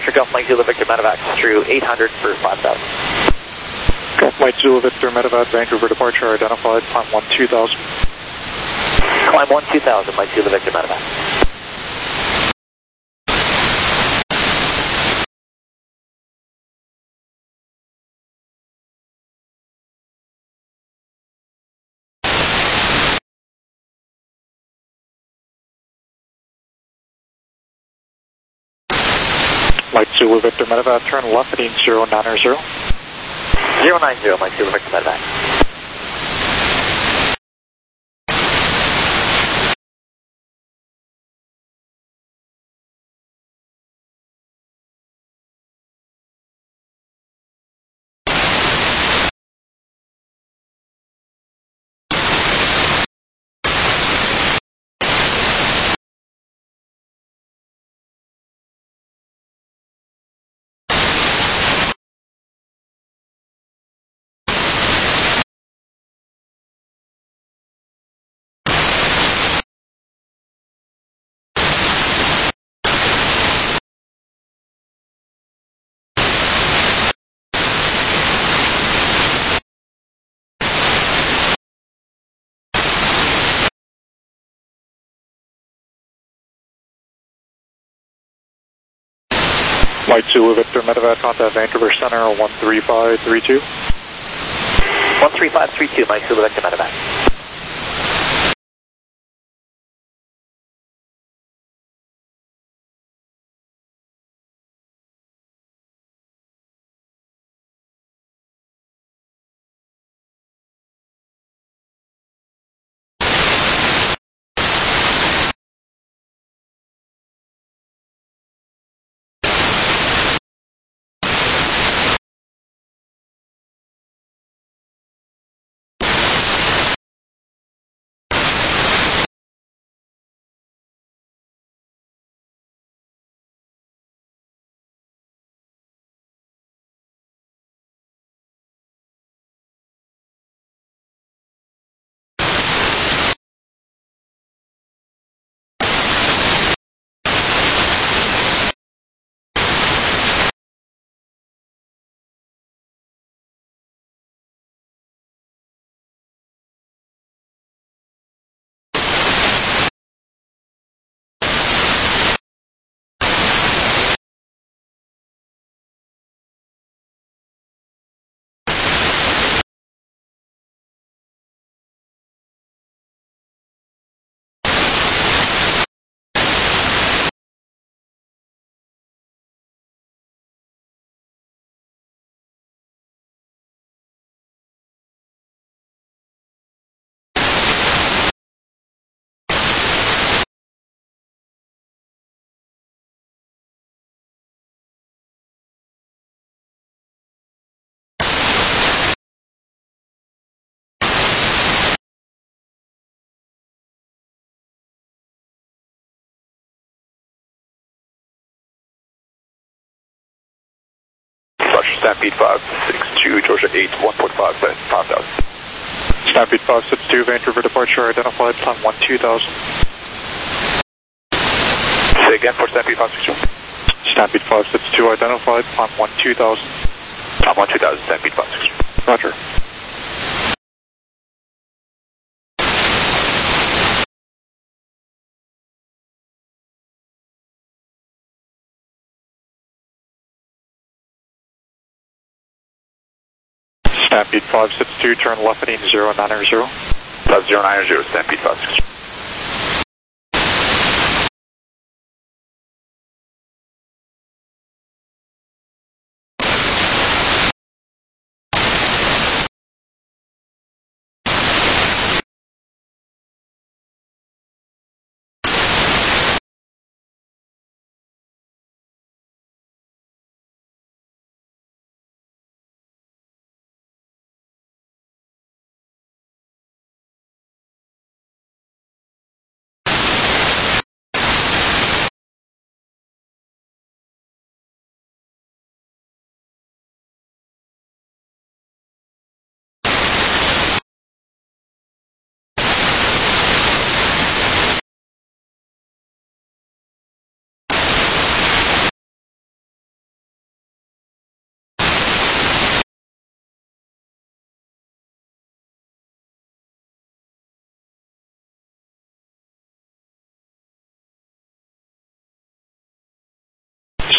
Departure Golf Mike Zulu Victor Medevac through 800 for 5,000. Golf Mike Zulu Victor Medevac, Vancouver departure identified, climb 12000. Climb 12000, Mike Zulu Victor Medevac. Mike Zulu Victor Medevac, turn left heading 090. 090, Mike Zulu Victor Medevac. Mike Zulu Victor Medevac, contact Vancouver Center 13532. 13532, Mike Zulu Victor Medevac. Stampede 562, Georgia 8, 1.5, 5,000. Stampede 562, Vancouver departure identified, climb 12000. Say again for Stampede 562. Stampede 562 identified, climb 12000. Climb 12000, Stampede 562. Roger. Stampede 562, turn left heading 090. 5090, Stampede 562.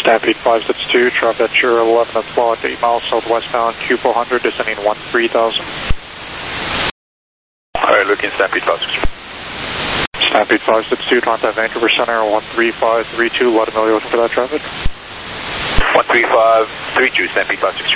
Stampede 562, drop at your 11 at block 8 miles southwestbound Q400, descending 13,000. Alright, looking Stampede 562. Stampede 562, contact Vancouver Center 13532, let them know you're looking for that traffic. 13532, Stampede 562.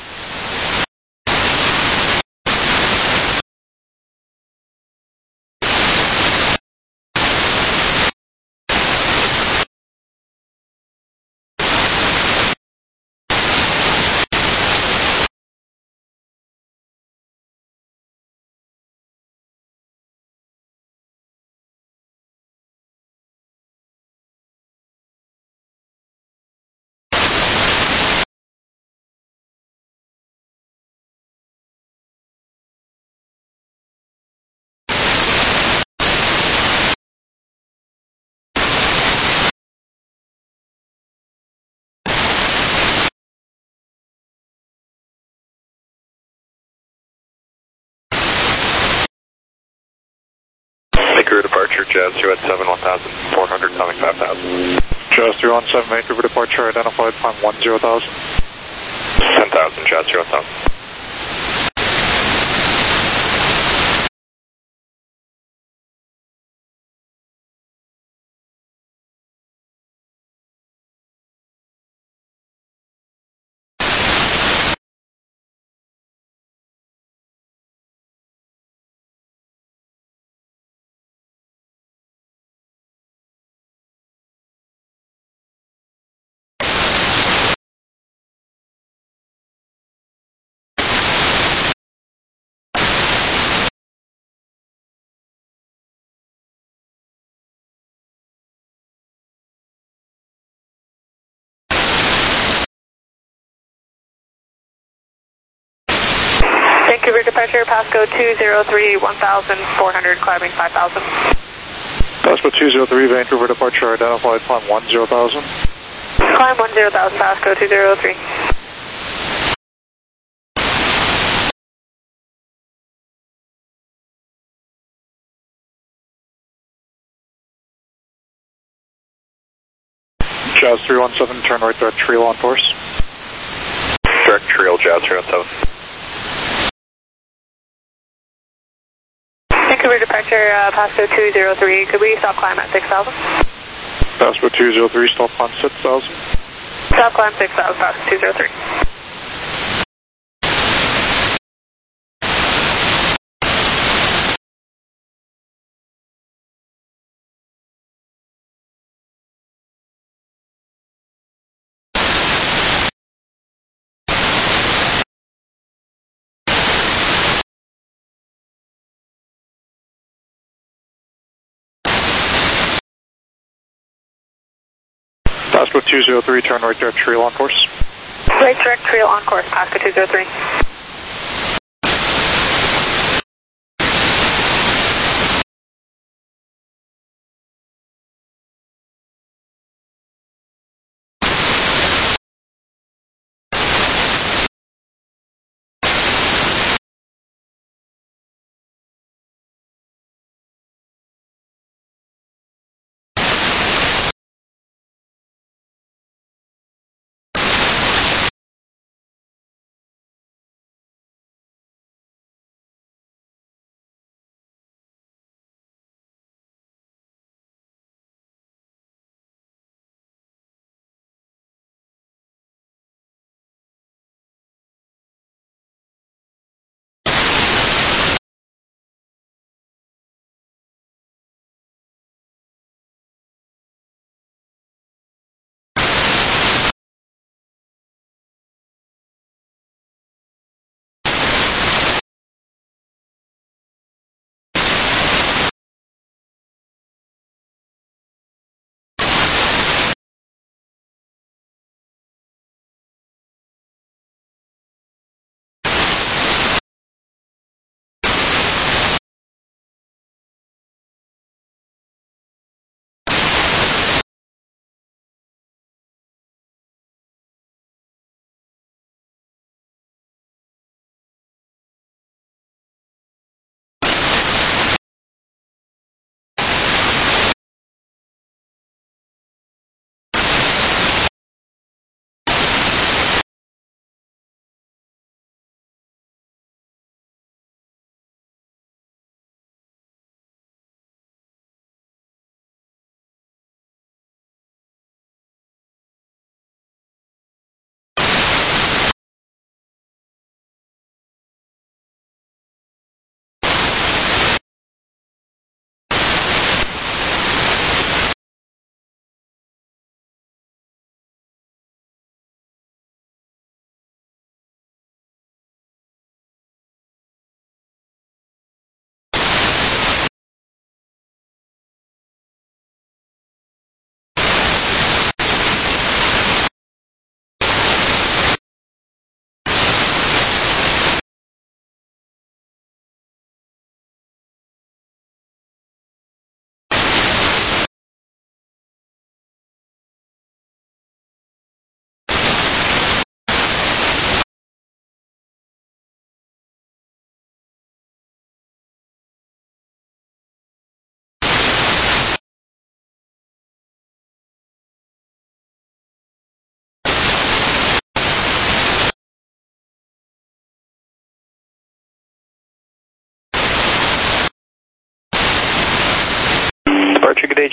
Vancouver departure, Jazz 217, 1400, coming 5000. Jazz 317, Vancouver departure identified, climb 10,000. 10,000, Jazz 317. Vancouver departure, Pasco 203, 1,400, climbing 5,000. Pasco 203, Vancouver departure identified, climb 10,000. Climb 10,000, Pasco 203. Jazz 317, turn right direct trail on course. Direct trail, Jazz 317. Vancouver departure, Pasco 203, could we stop climb at 6,000? Pasco 203, stop climb 6,000. Stop climb 6,000, Pasco 203. Pasco 203, turn right direct trail on course. Right direct trail on course, Pasco 203.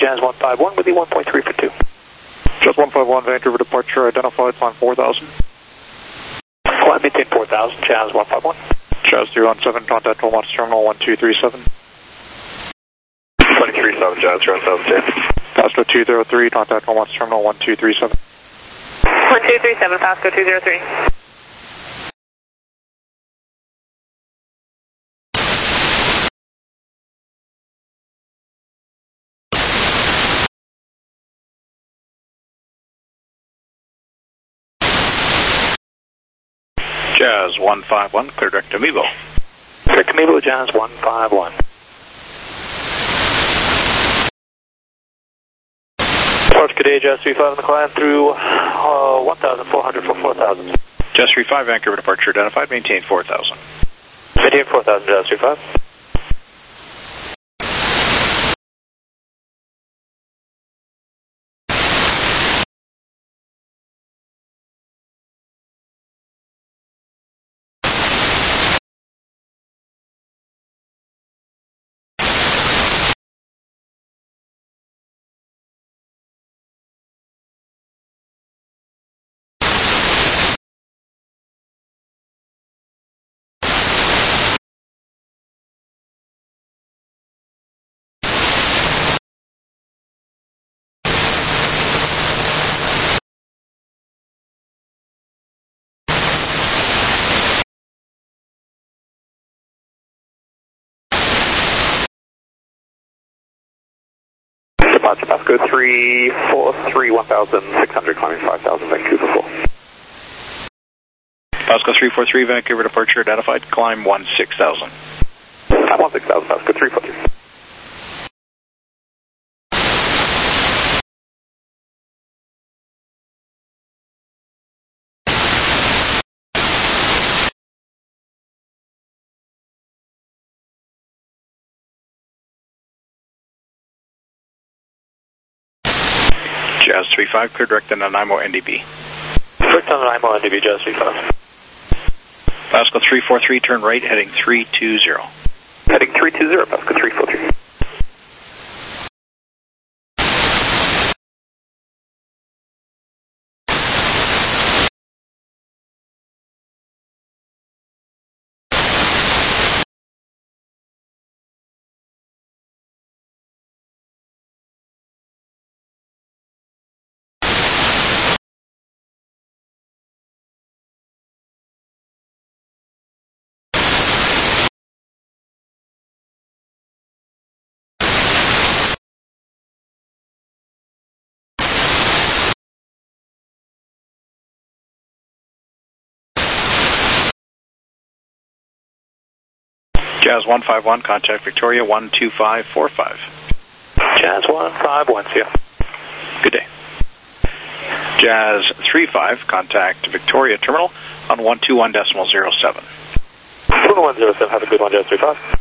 Jazz 151 with the 1.3 for 2. Jazz 151, Vancouver departure identified, climb 4000. Climb maintain 4000, Jazz 151. Jazz 317, contact Wilmot Terminal 1237. 2037, Jazz 317. Pasco 203, contact Wilmot Terminal 1237. 1237, Pasco 203. Jazz 151, clear direct to Mevo. Clear to Mevo, Jazz 151. Approach good day, Jazz 35 on the climb through 1,400 for 4,000. Jazz 35, Vancouver departure identified, maintain 4000. Maintain 4,000, Jazz 35. Departure Pasco 343, 1,600, climbing 5,000, Vancouver 4. Pasco 343, Vancouver departure identified, climb 16,000. Climb 16,000, Pasco 343. Jazz 35, clear direct to Nanaimo NDB. Direct on Nanaimo NDB, Jazz 35. Pasco 343, turn right, heading 320. Heading 320, Pasco 343. Jazz 151, contact Victoria 12545. Jazz 151, see ya. Good day. Jazz 35, contact Victoria Terminal on 121.07. 2107, have a good one, Jazz 35.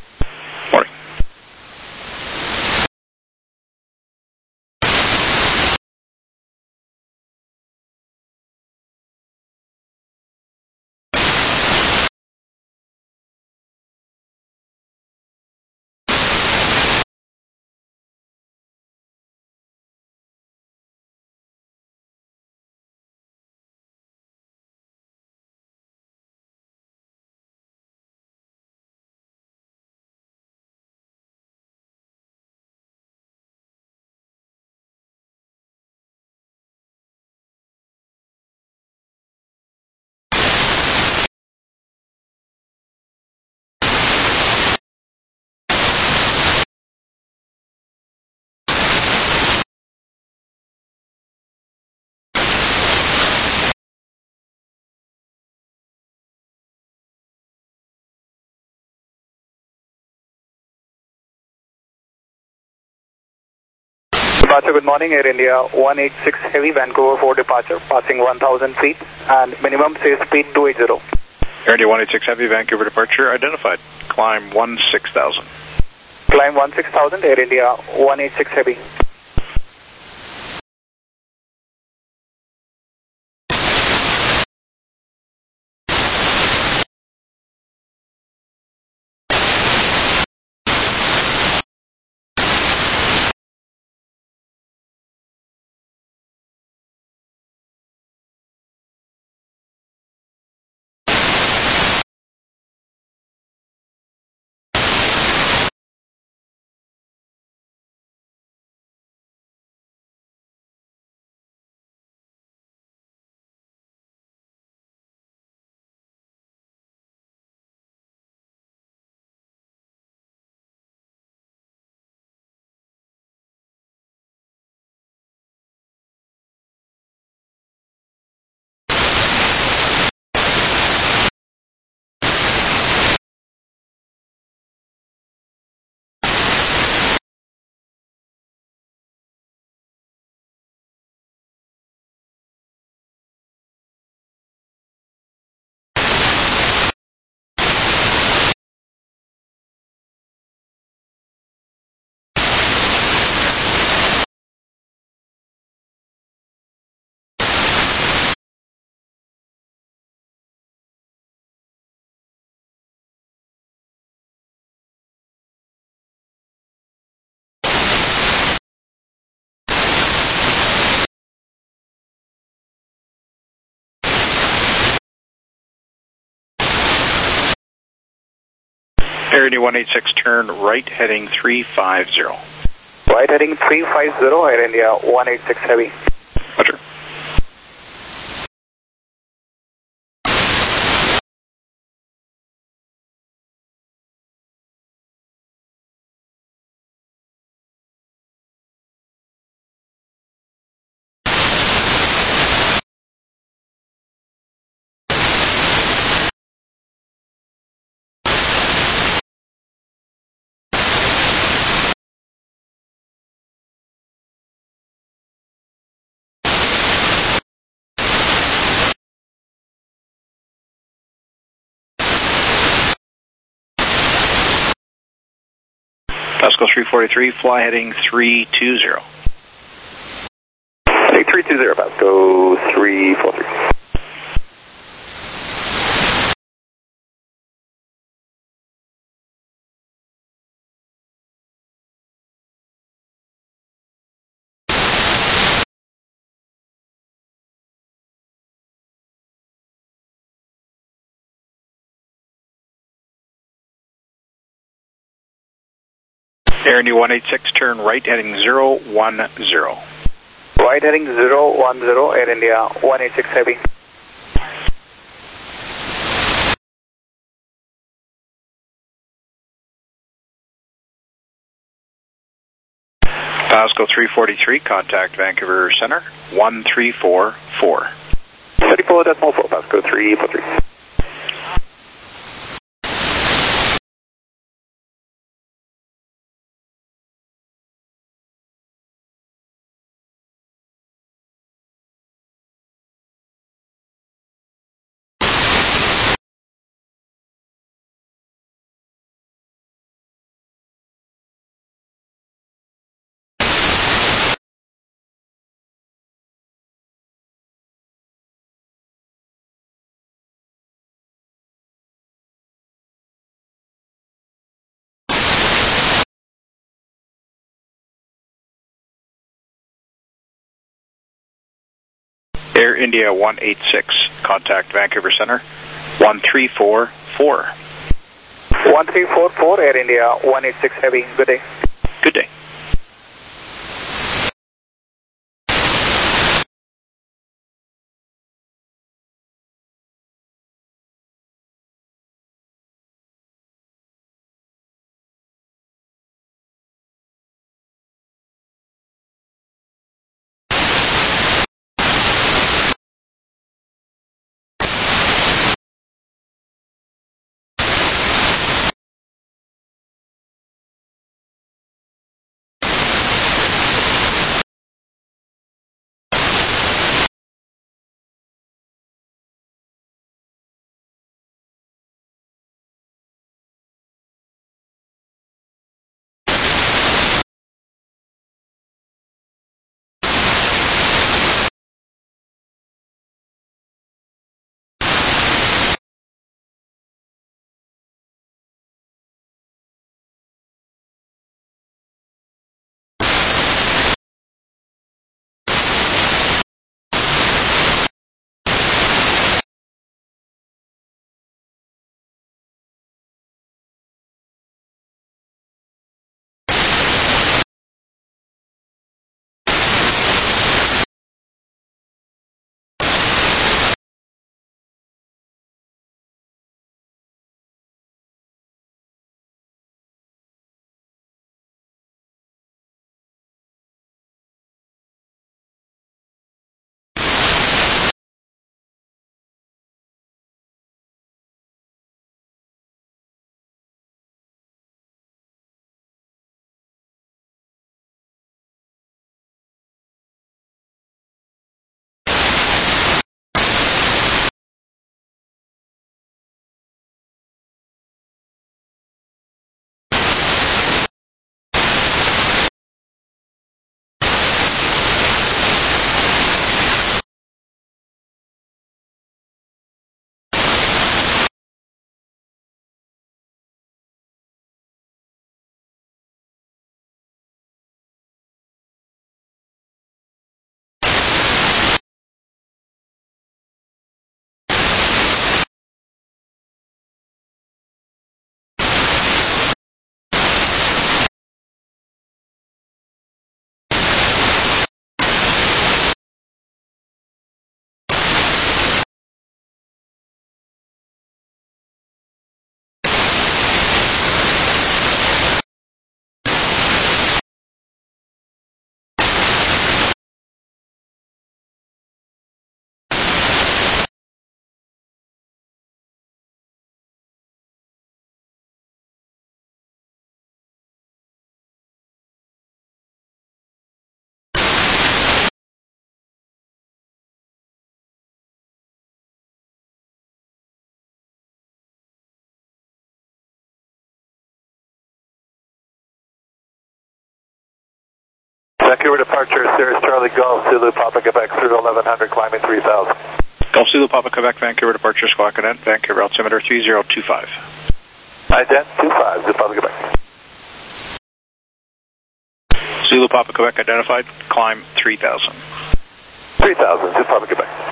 Departure, good morning, Air India 186 Heavy, Vancouver 4 departure, passing 1,000 feet and minimum safe speed 280. Air India 186 Heavy, Vancouver departure identified, climb 16,000. Climb 16,000, Air India 186 Heavy. Air India 186, turn right, heading 350. Right heading 350, Air India 186 Heavy. Roger. Pascal 343, fly heading 320. 320, Pascal 343. Air India 186, turn right, heading 010. Right heading 010, Air India 186 Heavy. Pascal 343, contact Vancouver Center, 1344. 34.4, Pascal 343. Air India 186, contact Vancouver Center, 1344. 1344, Air India 186 Heavy. Good day. Good day. Vancouver departure, Sirius Charlie Golf, Zulu Papa Quebec through 1100, climbing 3000. Golf Zulu Papa Quebec, Vancouver departure, Squawk Cadet, Vancouver altimeter 3025. Ident 25, Zulu Papa Quebec. Zulu Papa Quebec identified, climb 3000. 3000, Zulu Papa Quebec.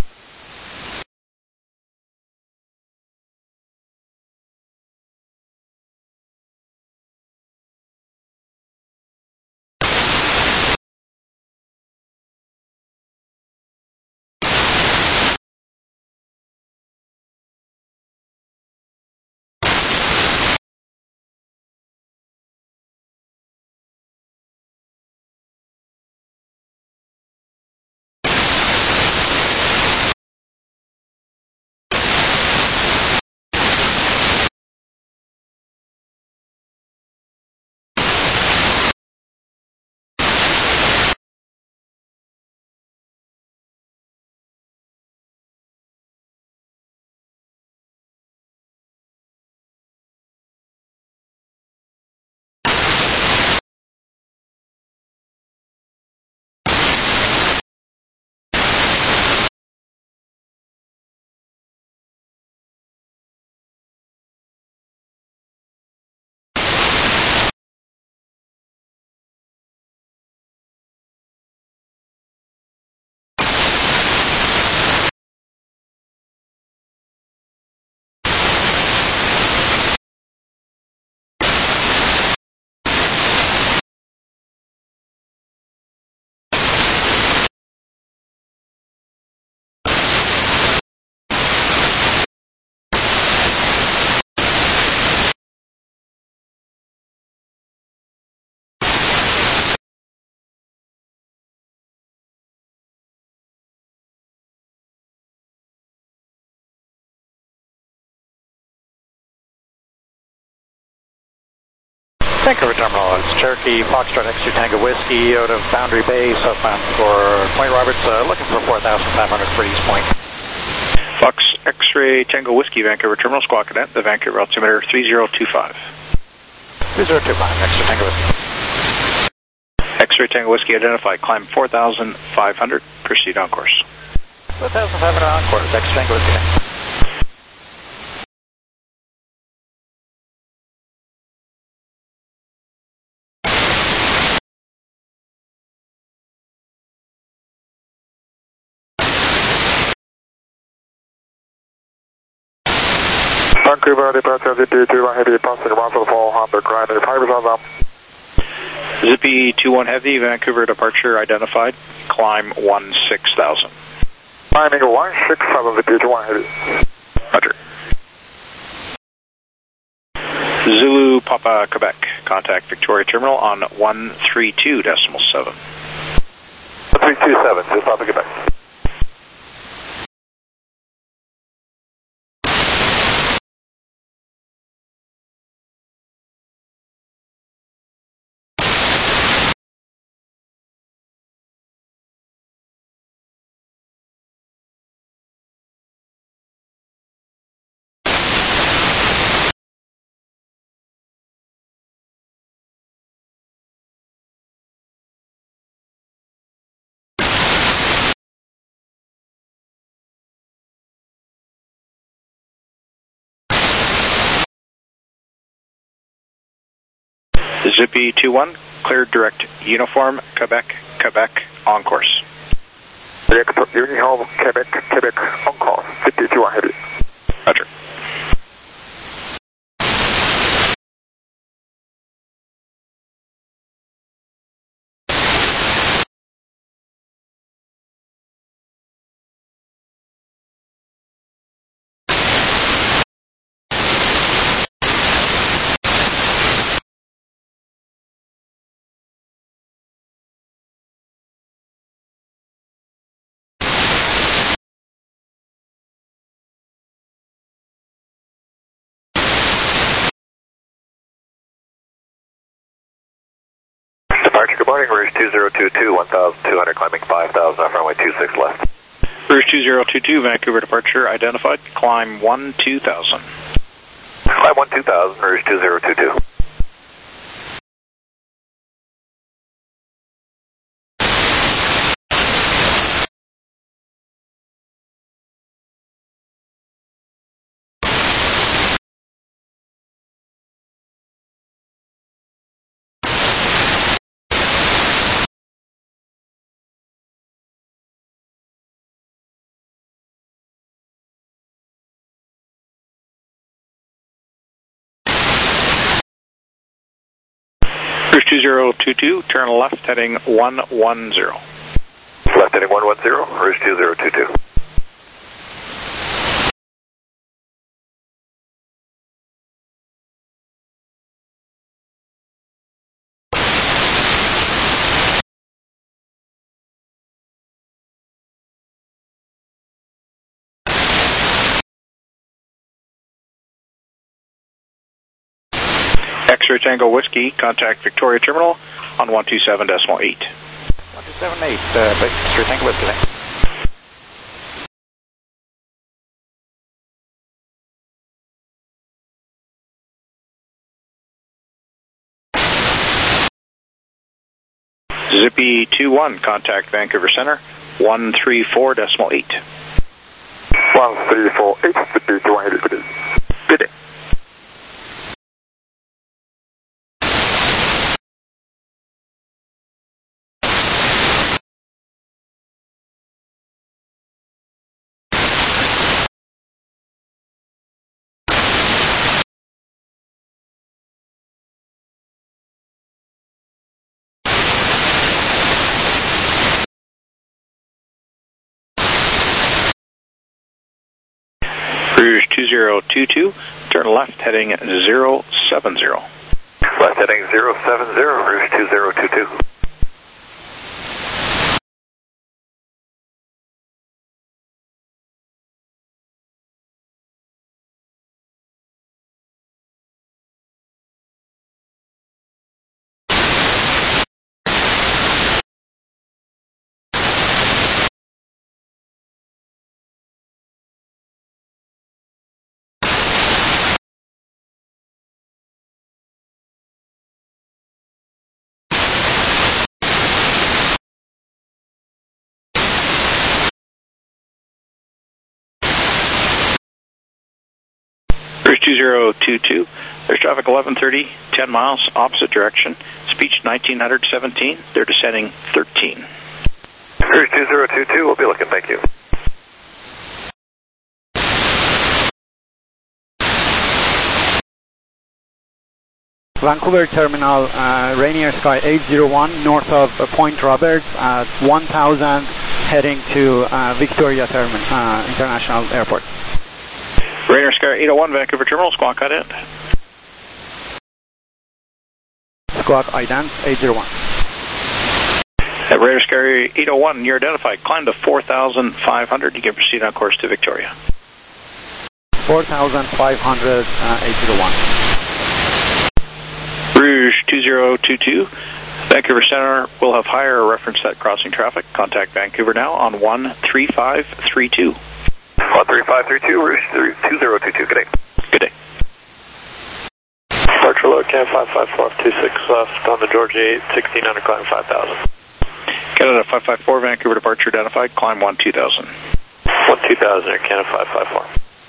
Vancouver Terminal, it's Cherokee Foxtrot X2 Tango Whiskey out of Boundary Bay, southbound for Point Roberts, looking for 4,500 for East Point. Fox X-Ray Tango Whiskey, Vancouver Terminal, Squawk Cadet, the Vancouver altimeter 3025. 3025, X2 Tango Whiskey. X-Ray Tango Whiskey identified, climb 4,500, proceed on course. 4,500 on course, X2 Tango Whiskey. Vancouver departure, Zippy 21 Heavy, passing 14400, climbing 5000. Zippy 21 Heavy, Vancouver departure identified, climb 16,000. Climbing 16,000, Zippy 21 Heavy. Roger. Zulu Papa Quebec, contact Victoria Terminal on 132.7. 327, Zulu Papa Quebec. Zippy 21, cleared direct Uniform, Quebec, Quebec, on course. Direct Uniform, Quebec, Quebec, on course, Zippy 21 Heavy. Roger. Departure, good morning, Rouge 2022, 1,200, climbing 5,000, off runway 26 left. Rouge 2022, Vancouver departure identified, climb 12,000. Climb 12,000, Rouge 2022. Cruise 2022, turn left heading 110. Left heading 110, Cruise 2022. X-ray Tango Whiskey, contact Victoria Terminal on 127.8. 127.8, X-ray Tango Whiskey. Zippy 21, contact Vancouver Center, 134.8. 1348, Zippy 21, please. Good day. Cruise 2022, turn left heading 070. Left heading 070, Cruise 2022. Cruise 2022, there's traffic 1130, 10 miles, opposite direction. Speech 1917, they're descending 13. Cruise 2022, we'll be looking, thank you. Vancouver Terminal, Rainier Sky 801, north of Point Roberts at 1000, heading to Victoria International Airport. Rainier Sky 801, Vancouver Terminal, squawk ident. Squawk ident 801. At Rainier Sky 801, you're identified. Climb to 4,500. You can proceed on course to Victoria. 4,500, 801. Rouge 2022, Vancouver Center will have higher reference set crossing traffic. Contact Vancouver now on 13532. 13532, Rouge 2022, good day. Good day. Departure load, Canada 55426 left on the Georgia 8, 1600, climb 5000. Canada 554, Vancouver departure identified, climb 12000. 12000, Air Canada 554.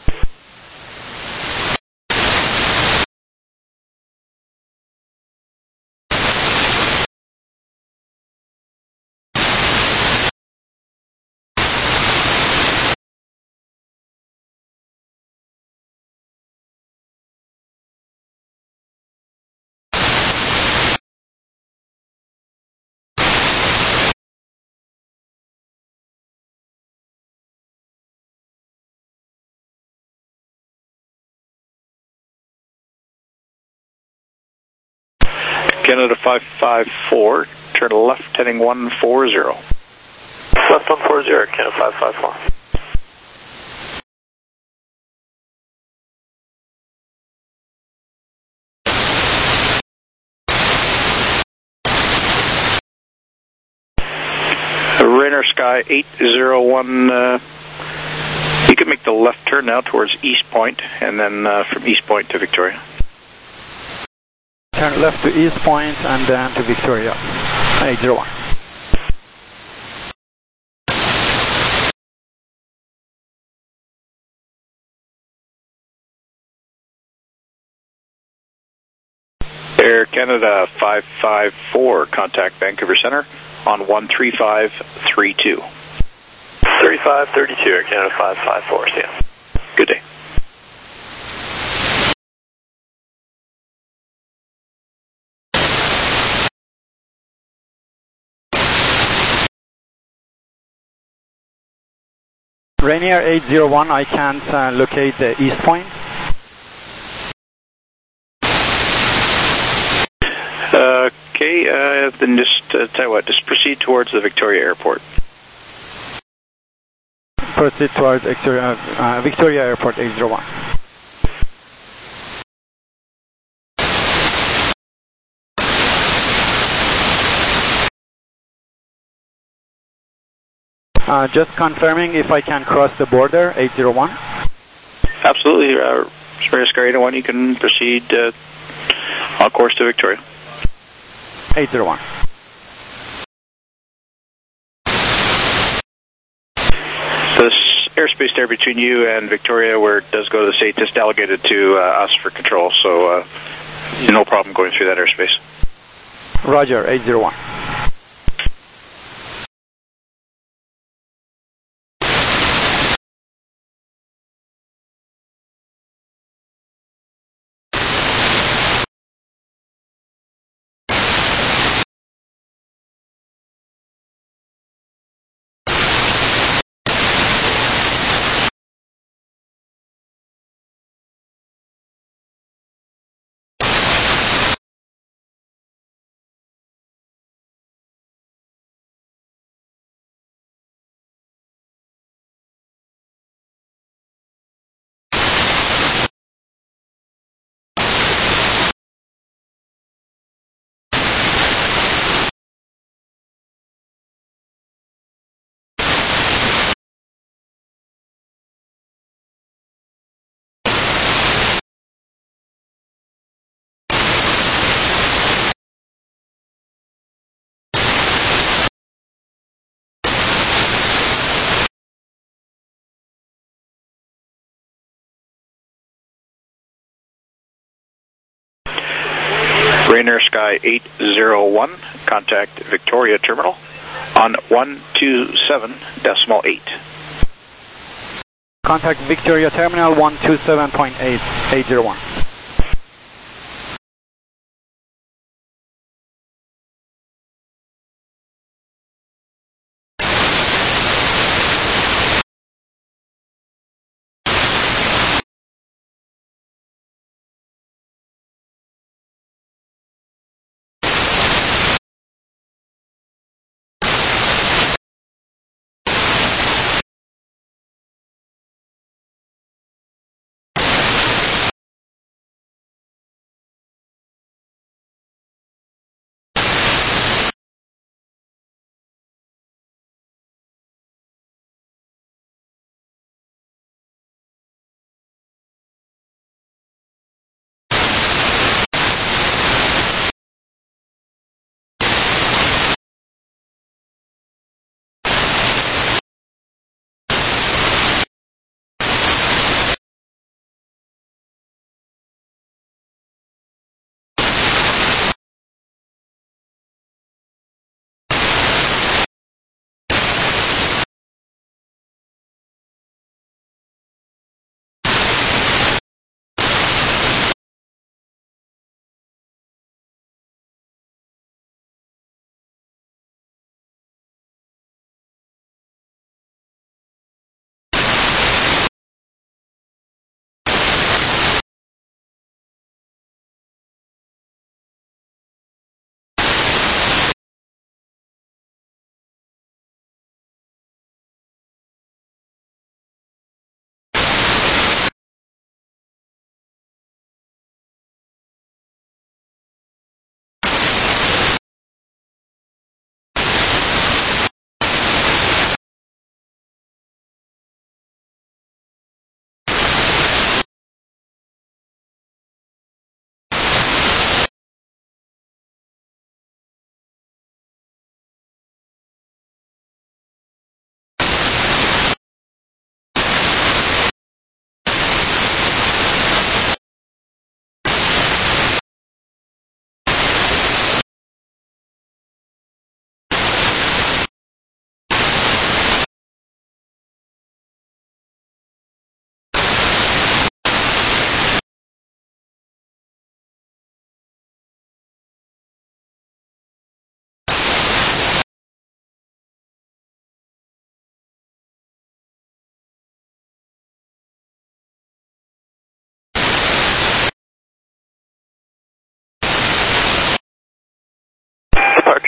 Canada 554, turn left heading 140. Left 140, Canada 554. Rainier Sky 801, you can make the left turn now towards East Point, and then from East Point to Victoria. Turn left to East Point and then to Victoria, 801. Air Canada 554, contact Vancouver Center on 13532. 3532, Air Canada 554, see ya. Good day. Rainier 801, I can't locate the east point. Okay, then just tell you what, just proceed towards the Victoria Airport. Proceed towards Victoria Airport 801. Just confirming if I can cross the border, 801. Absolutely, Scar 801, you can proceed on course to Victoria. 801. This airspace there between you and Victoria, where it does go to the state, is delegated to us for control, so no problem going through that airspace. Roger, 801. Rainier Sky 801, contact Victoria Terminal on 127.8. Contact Victoria Terminal 127.8, 801.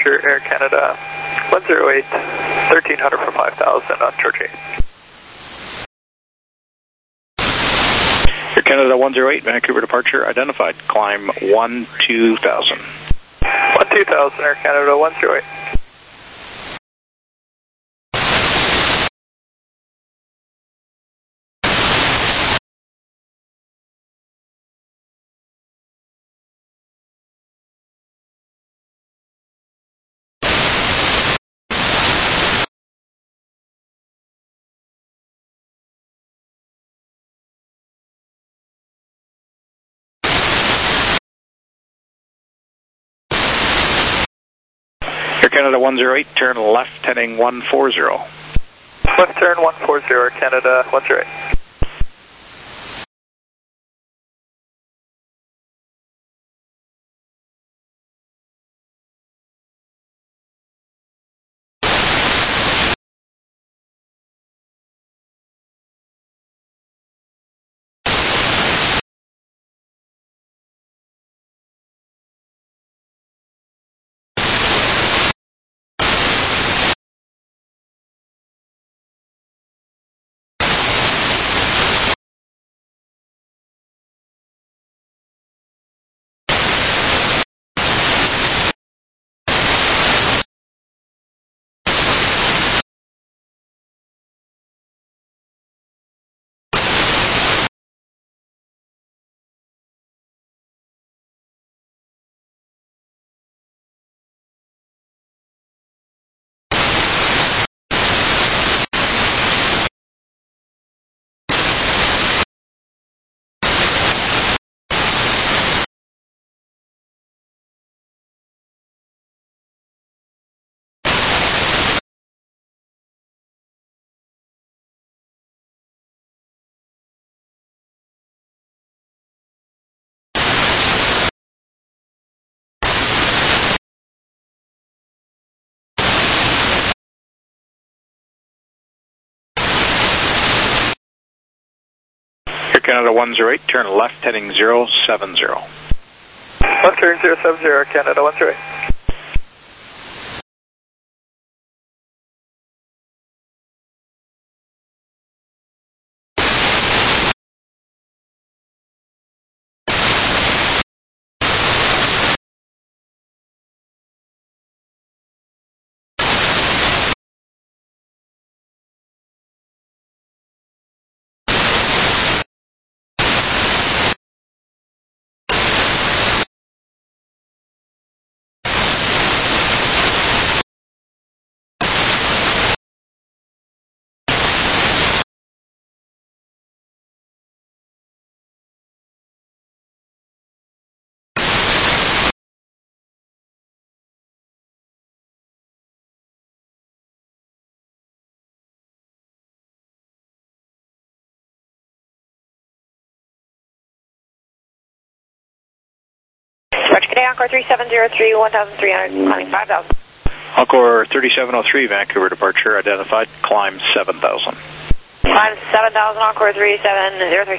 departure, Air Canada 108, 1300 for 5,000 on George 8. Air Canada 108, Vancouver departure identified. Climb 12,000. 12,000, Air Canada 108. Air Canada 108, turn left heading 140. Left turn 140, Air Canada 108. Air Canada 108, turn left heading 070. Left turn 070, Air Canada 108. Departure today, Encore 3703, 1,300, climbing 5,000. Encore 3703, Vancouver departure identified. Climb 7,000. Climb 7,000, Encore 3703.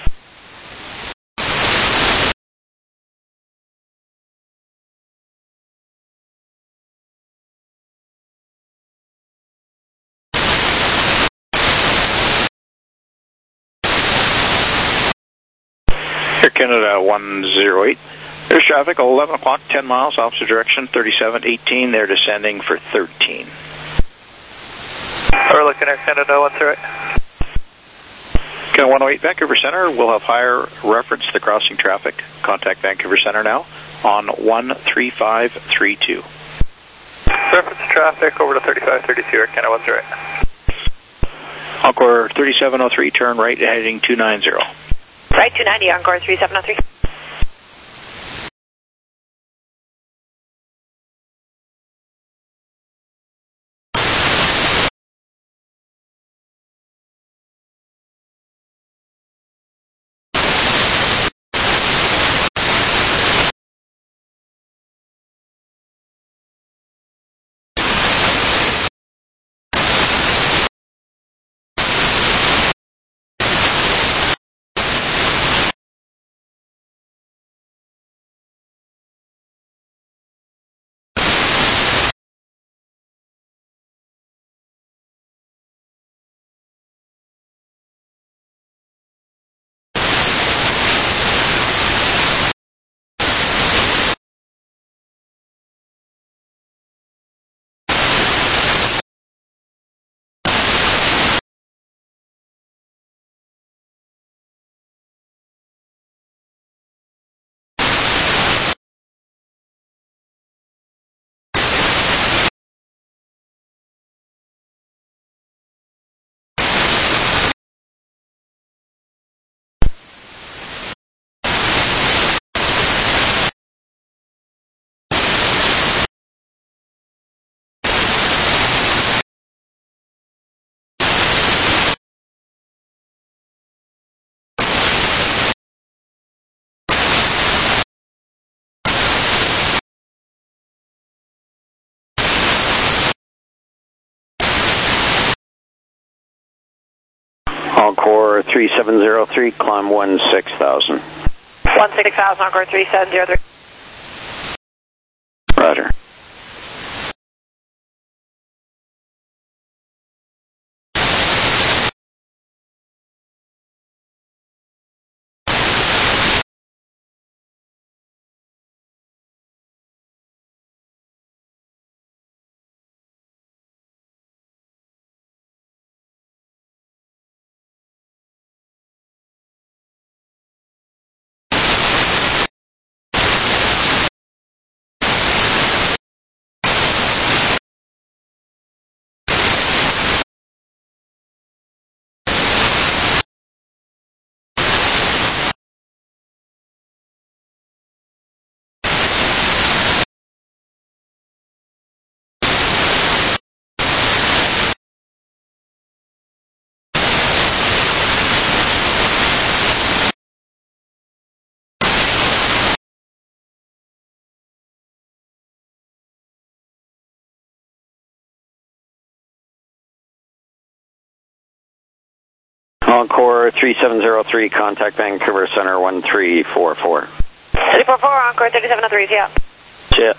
Air Canada 108. There's traffic, 11 o'clock, 10 miles, opposite direction, 3718. They're descending for 13. We're looking at Canada 108. Canada 108, Vancouver Center. We'll have higher reference to crossing traffic. Contact Vancouver Center now on 13532. Reference traffic over to 3532, Air Canada 108. Encore 3703, turn right heading 290. Right 290, Encore 3703. Encore 3703, climb 16,000. 16,000, Encore 3703. Roger. Encore 3703, contact Vancouver Center 1344. 344, Encore 3703, yeah. Yeah.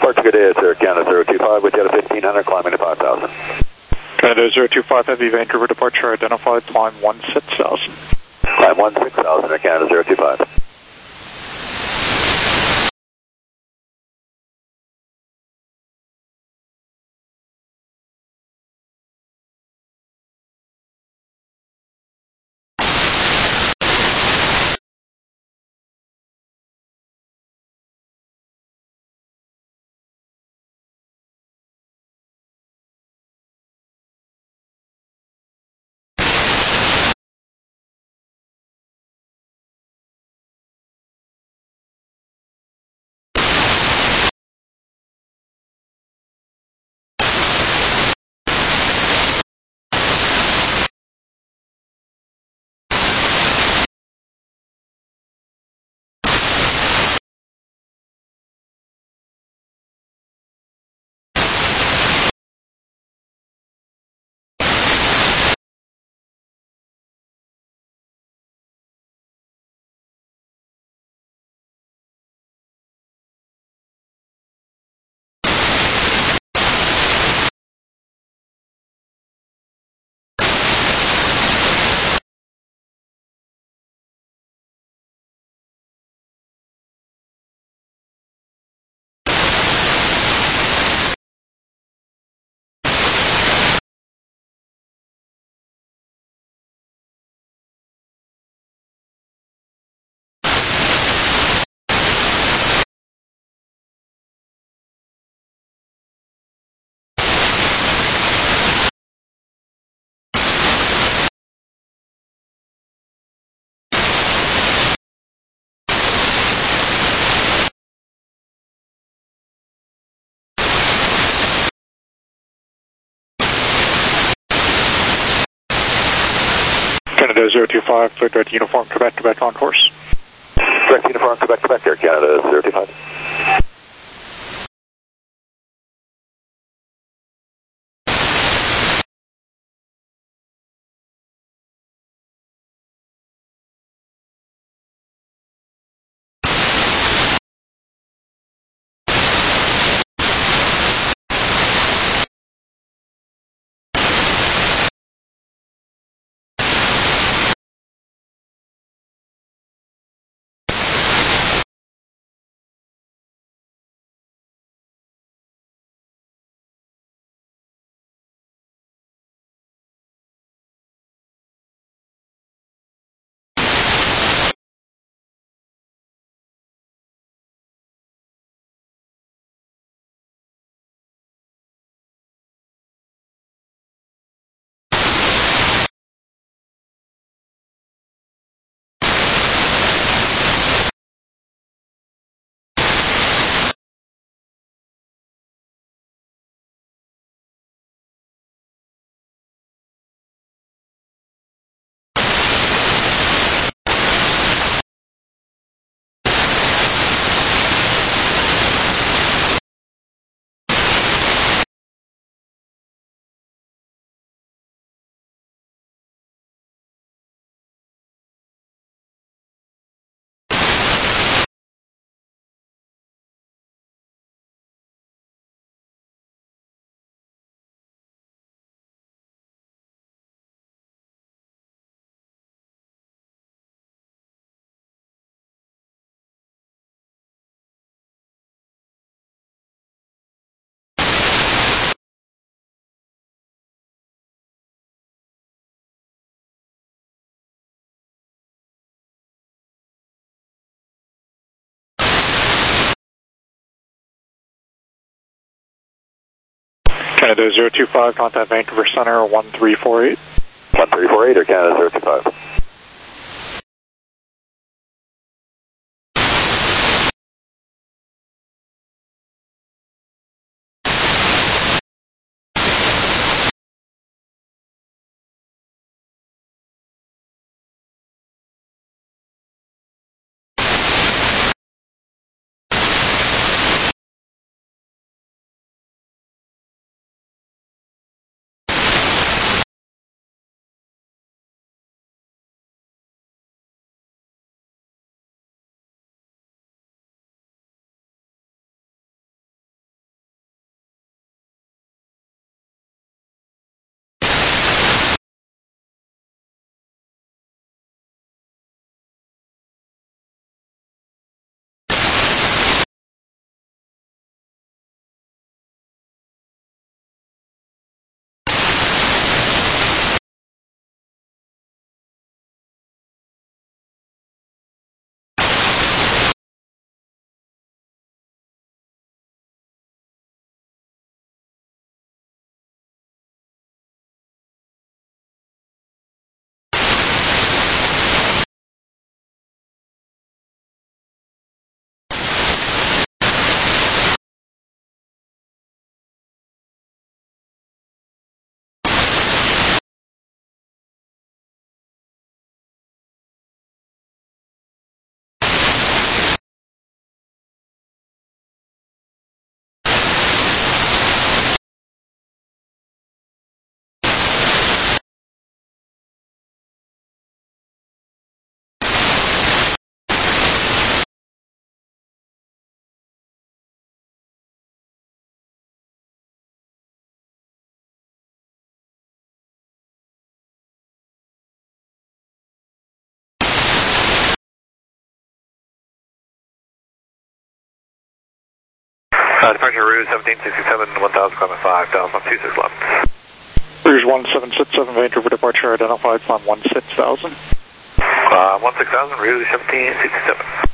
Departure good day, sir. Canada 025 with Jetta 1500, climbing to 5000. Canada 025 Heavy, Vancouver departure identified, climb 16,000. Climb 16,000 at Canada 025. Canada 025, clear direct uniform, Quebec on course. Direct uniform, Quebec, Air Canada 025. Canada 025, contact Vancouver Center 1348. 1348 or Canada 025. Departure Rouge 1767, 1000, climbing 5000 on 26 left. Rouge 1767, Vancouver departure identified, climb 16,000. 16,000, Rouge 1767.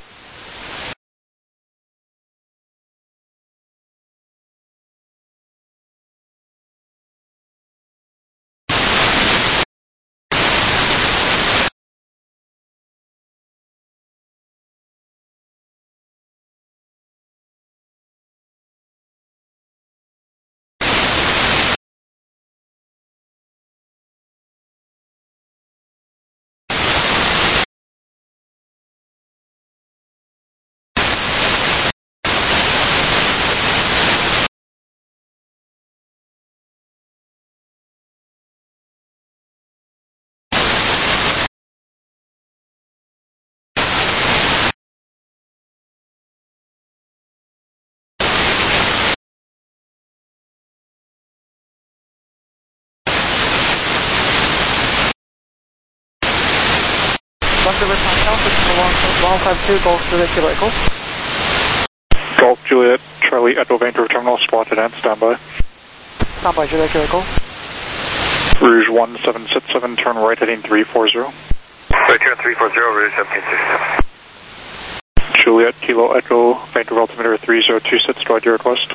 Vancouver Town, 152 Golf Juliet Kilo Echo. Golf Juliet, Charlie Echo Vancouver Terminal, spotted and standby. Standby Juliet Kilo Echo. Rouge 1767, turn right heading 340. Right turn 340, Rouge 1767. Juliet Kilo Echo, Vancouver altimeter 3026, direct your request.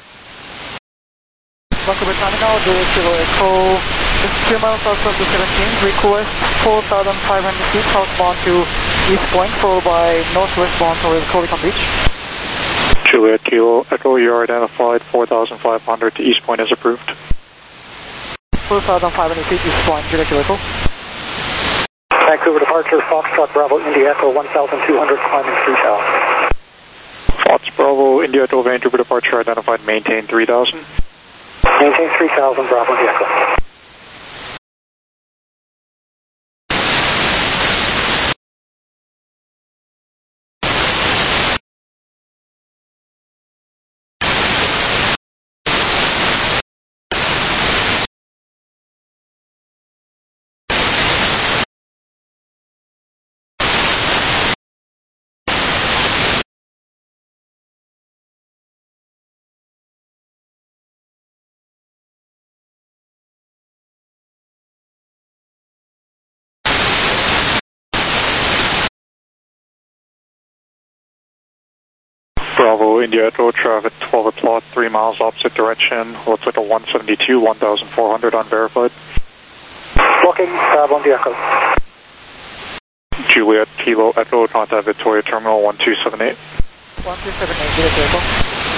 Vancouver Terminal, Juliet Kilo Echo. This is 2 miles south of the 17, request 4,500 feet southbound to East Point, followed by northwestbound towards Colicon Beach. Juliet Kilo Echo, you are identified, 4,500 to East Point is approved. 4,500 feet East Point, Juliet Kilo Echo. Vancouver departure, Foxtrot Bravo, India Echo 1,200, climbing 3,000. Fox Bravo, India Echo, Vancouver departure identified, maintain 3,000. Maintain 3,000, Bravo, India Echo. Bravo, India Echo, traffic 12 o'clock, 3 miles opposite direction. Looks like a 172, 1,400 unverified. Booking, Bravo, India Echo. Juliet Kilo Echo, contact Victoria Terminal 1278. 1278, Juliet Kilo Echo.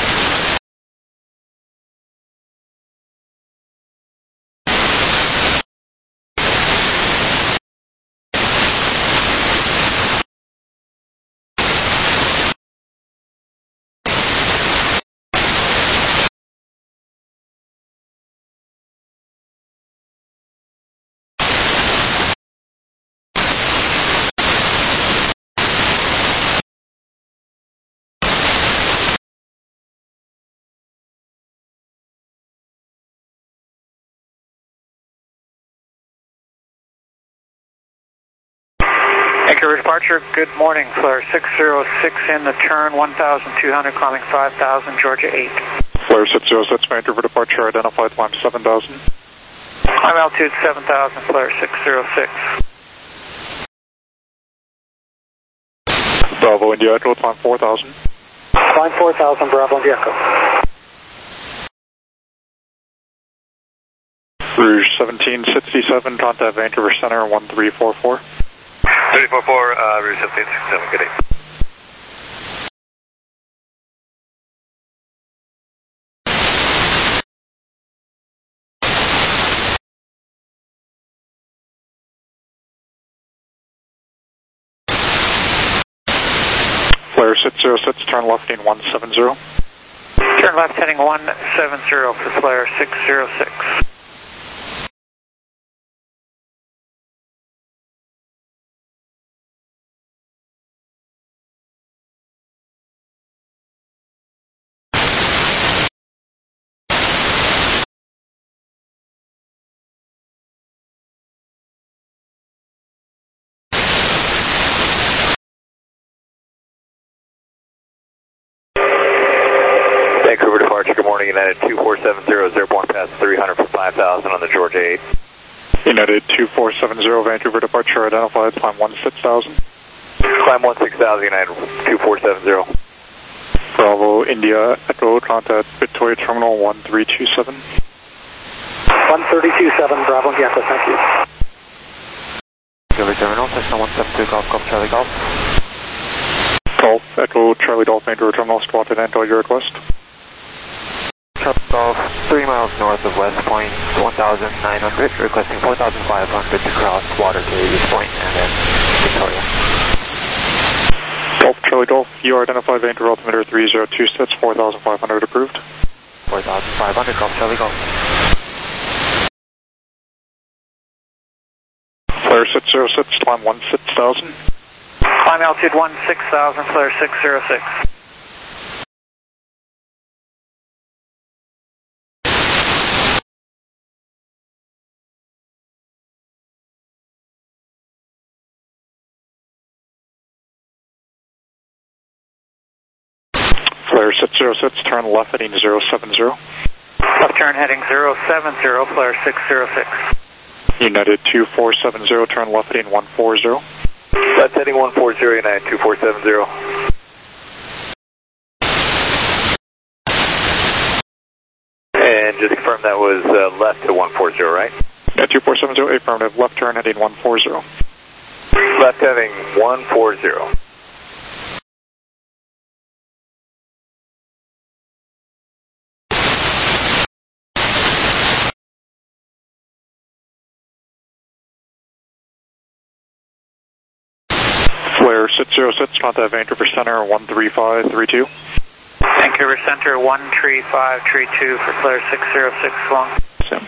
Vancouver departure, good morning, flare 606 in the turn, 1,200, climbing 5,000, Georgia 8. Flare 606, Vancouver departure identified, climb 7,000. Climb altitude 7,000, flare 606. Bravo, India Echo, climb 4,000. Climb 4,000, Bravo, India Echo. Rouge 1767, contact Vancouver Center 1344. 344, Rouge 1767, good day. Flare 606, turn left heading 170. Turn left heading 170 for flare 606. Vancouver departure, good morning, United 2470, airborne pass 300 for 5,000 on the Georgia 8. United 2470, Vancouver departure, identified, climb 16,000. Climb 16,000, United 2470. Bravo, India, Echo, contact Victoria Terminal 1327. 1327, Bravo, Yankee, thank you. Victoria Terminal, Cessna 172, Golf, Golf, Charlie, Golf. Golf, Echo, Charlie, Golf, Vancouver Terminal, squad to enter your request. Charlie, Golf, 3 miles north of West Point, 1,900, requesting 4,500 to cross water to East Point, and then Victoria. Golf, Charlie, Golf, you are identified, Vancouver altimeter 3026, 4,500 approved. 4,500, Golf, Charlie, Golf. Flare 606, climb 16,000. Climb altitude 16,000, flare 606. Flare 606, turn left heading 070. Left turn heading 070, flare 606. United 2470, turn left heading 140. Left heading 140, United 2470. And just confirm that was left to 140, right? Yeah, 2470, affirmative, left turn heading 140. Left heading 140. Flare 606, contact Vancouver Center 13532. Vancouver Center 13532 for flare 606 long. Sim.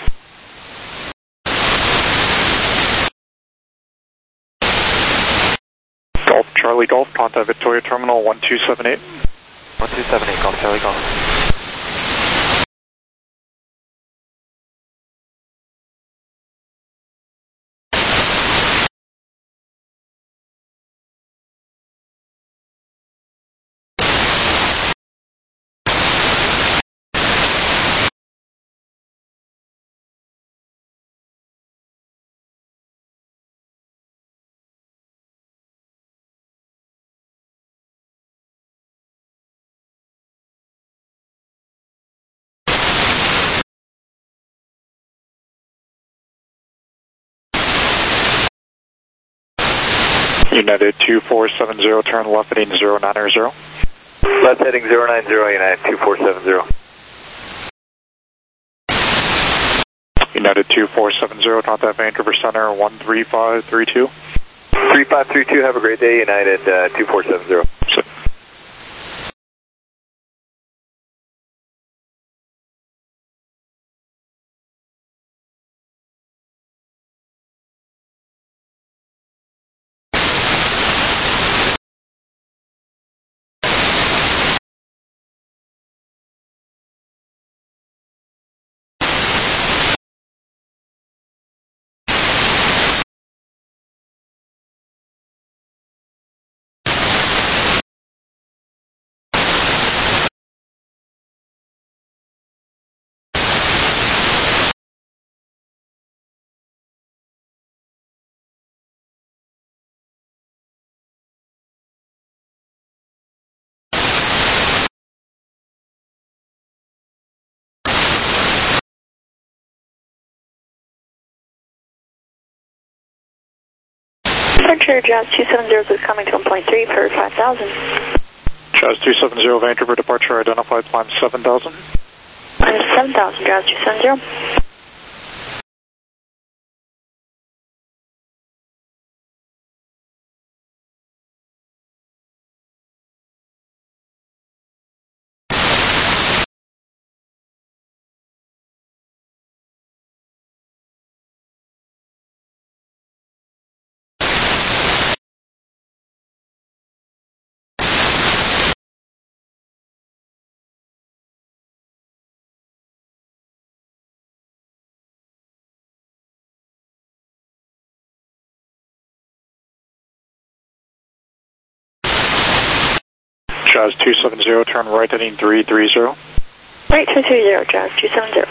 Golf, Charlie, Golf, contact Victoria Terminal 1278. 1278, Golf, Charlie, Golf. United 2470, turn left heading 090. Left heading 090, United 2470. United 2470, contact Vancouver Center 13532. 3532, have a great day, United 2470. Departure Jazz 270 is coming to 1.3 per 5,000. Jazz 270, Vancouver departure, identified, climb 7,000. Climb 7,000, Jazz 270. Jazz 270, turn right heading 330. Right, 230, Jazz 270.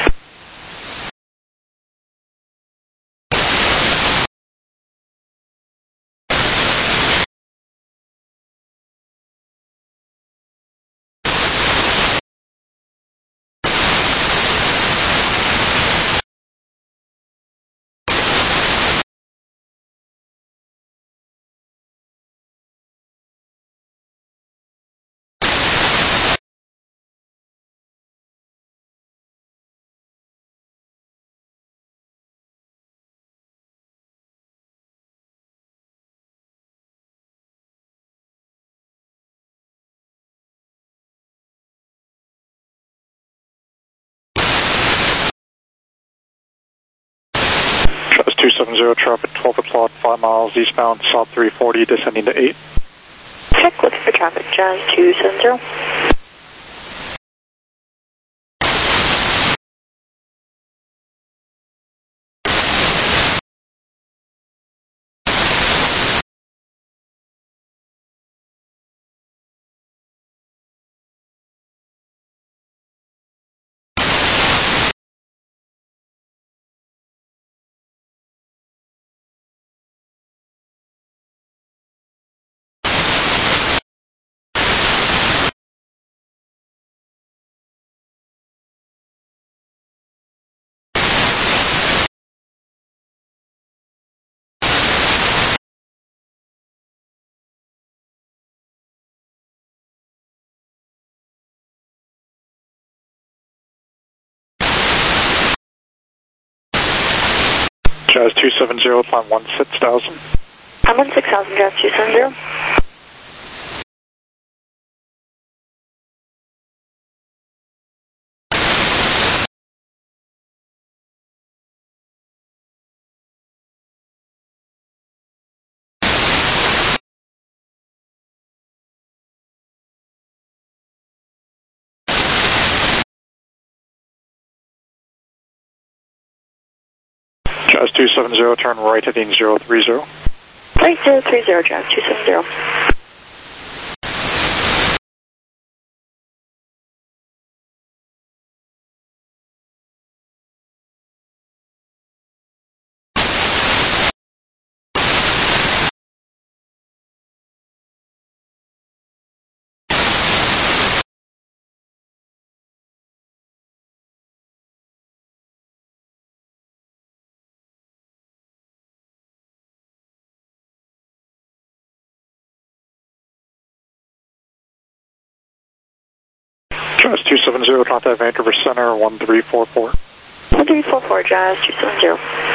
Trust 270, traffic 12 o'clock, 5 miles eastbound, south 340, descending to 8. Check, looking for traffic, Jazz 270. Jazz 270, climb 16,000. I'm 16,000, Jazz 270. Jazz 270, turn right heading 030. Right, 030, Jazz 270. Jazz 270, contact Vancouver Center 1344. 1344, Jazz 270.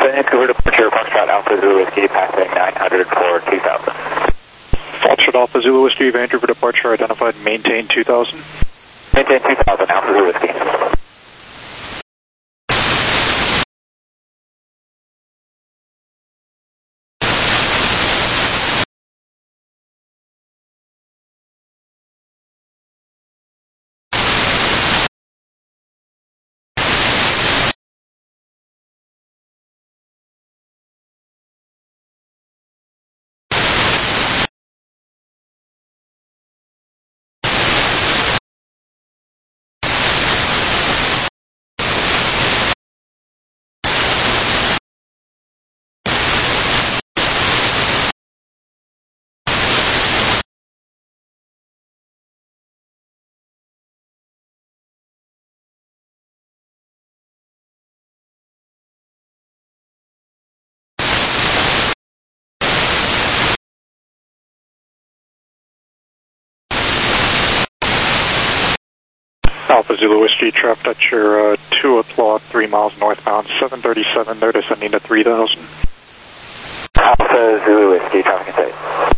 Vancouver departure, Foxtrot Alpha Zulu Whiskey, passing 900 for 2000. Foxtrot Alpha Zulu Whiskey, Vancouver departure identified, maintain 2000. Maintain 2000, Alpha Zulu Whiskey. Alpha Zulu Whiskey, trapped at your 2 o'clock, 3 miles northbound, 737, they're descending to 3000. Alpha Zulu Whiskey, traffic in sight.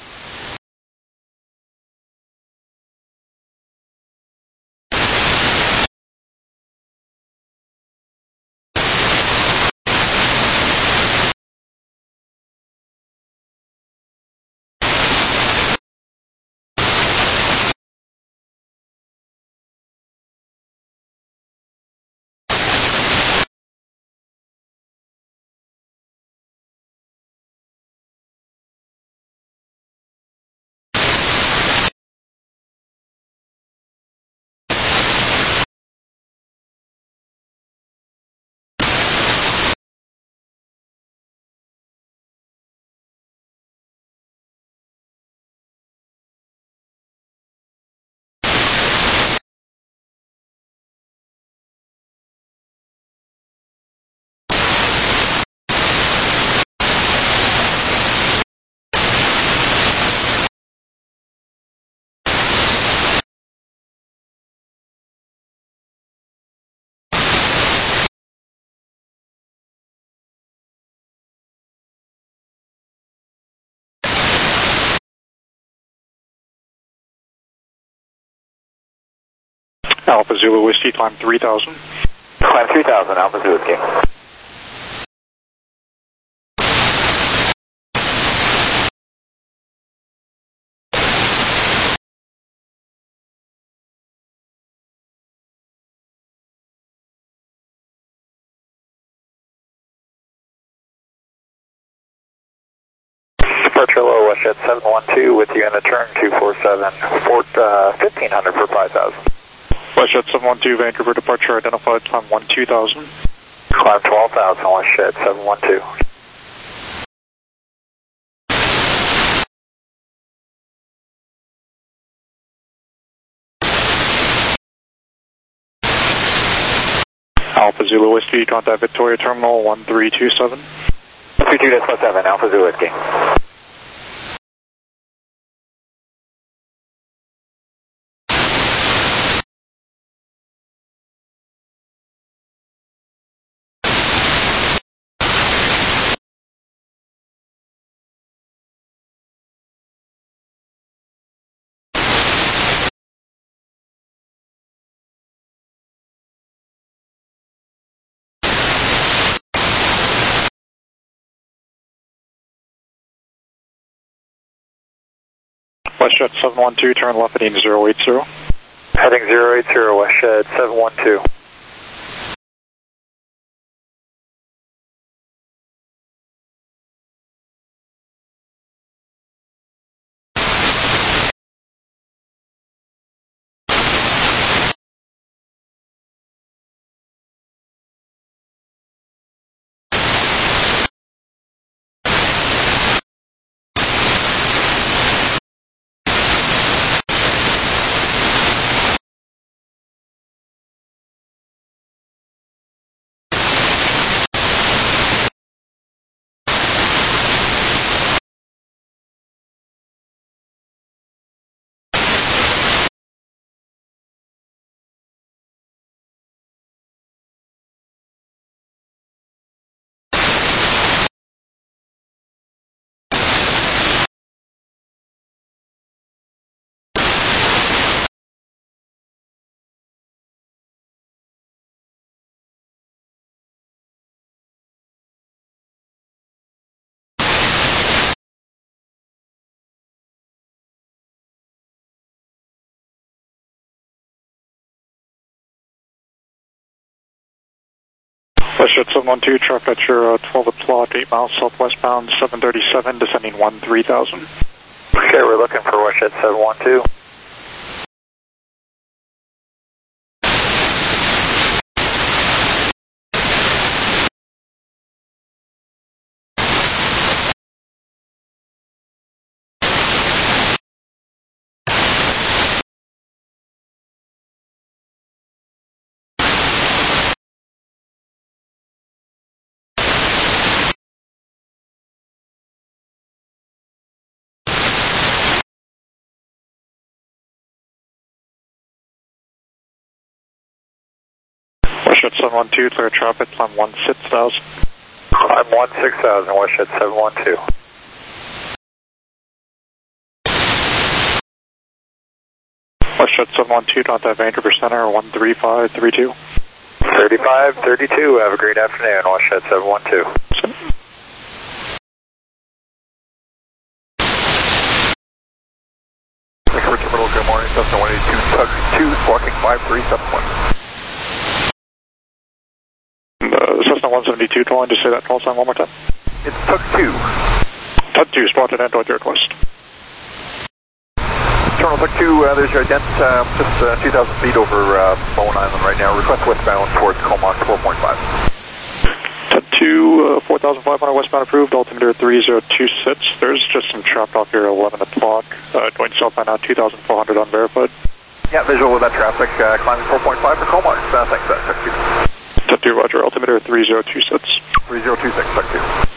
Alpha Zulu Whiskey, climb 3000. Climb 3000, Alpha Zulu Whiskey. Departure low, WestJet 712 with you in the turn 247, 1500 for 5000. WestJet 712, Vancouver departure identified, climb 12000. Climb 12,000, WestJet 712. Alpha Zulu Whiskey, contact Victoria Terminal 1327. 32.7, Alpha Zulu Whiskey. WestJet 712, turn left heading 080. Heading 080, WestJet 712. Westjet 712, traffic at your 12 o'clock, 8 miles southwestbound, 737, descending 13,000. Okay, we're looking for Westjet 712. Westjet 712, clear traffic, climb 16,000. Climb 16,000, Westjet 712. Westjet 712, contact Vancouver Center, 13532. 3532, have a great afternoon, Westjet 712. Vancouver Terminal, good morning, Cessna 182, Tug 2, squawking 5371. Cessna 172, calling to say that call sign one more time. It's Tug 2. Tug 2, spotted and with your request. Terminal Tug 2, there's your ident, just 2,000 feet over Bowen Island right now. Request westbound towards Comox 4.5. Tug 2, 4,500 westbound approved, altimeter 3026. There's just some traffic off here at 11 o'clock. Going southbound now, 2,400 unverified. Yeah, visual with that traffic, climbing 4.5 for Comox. Thanks, Tug 2. Tug 2, roger, altimeter 3026. 3026, Tug 2.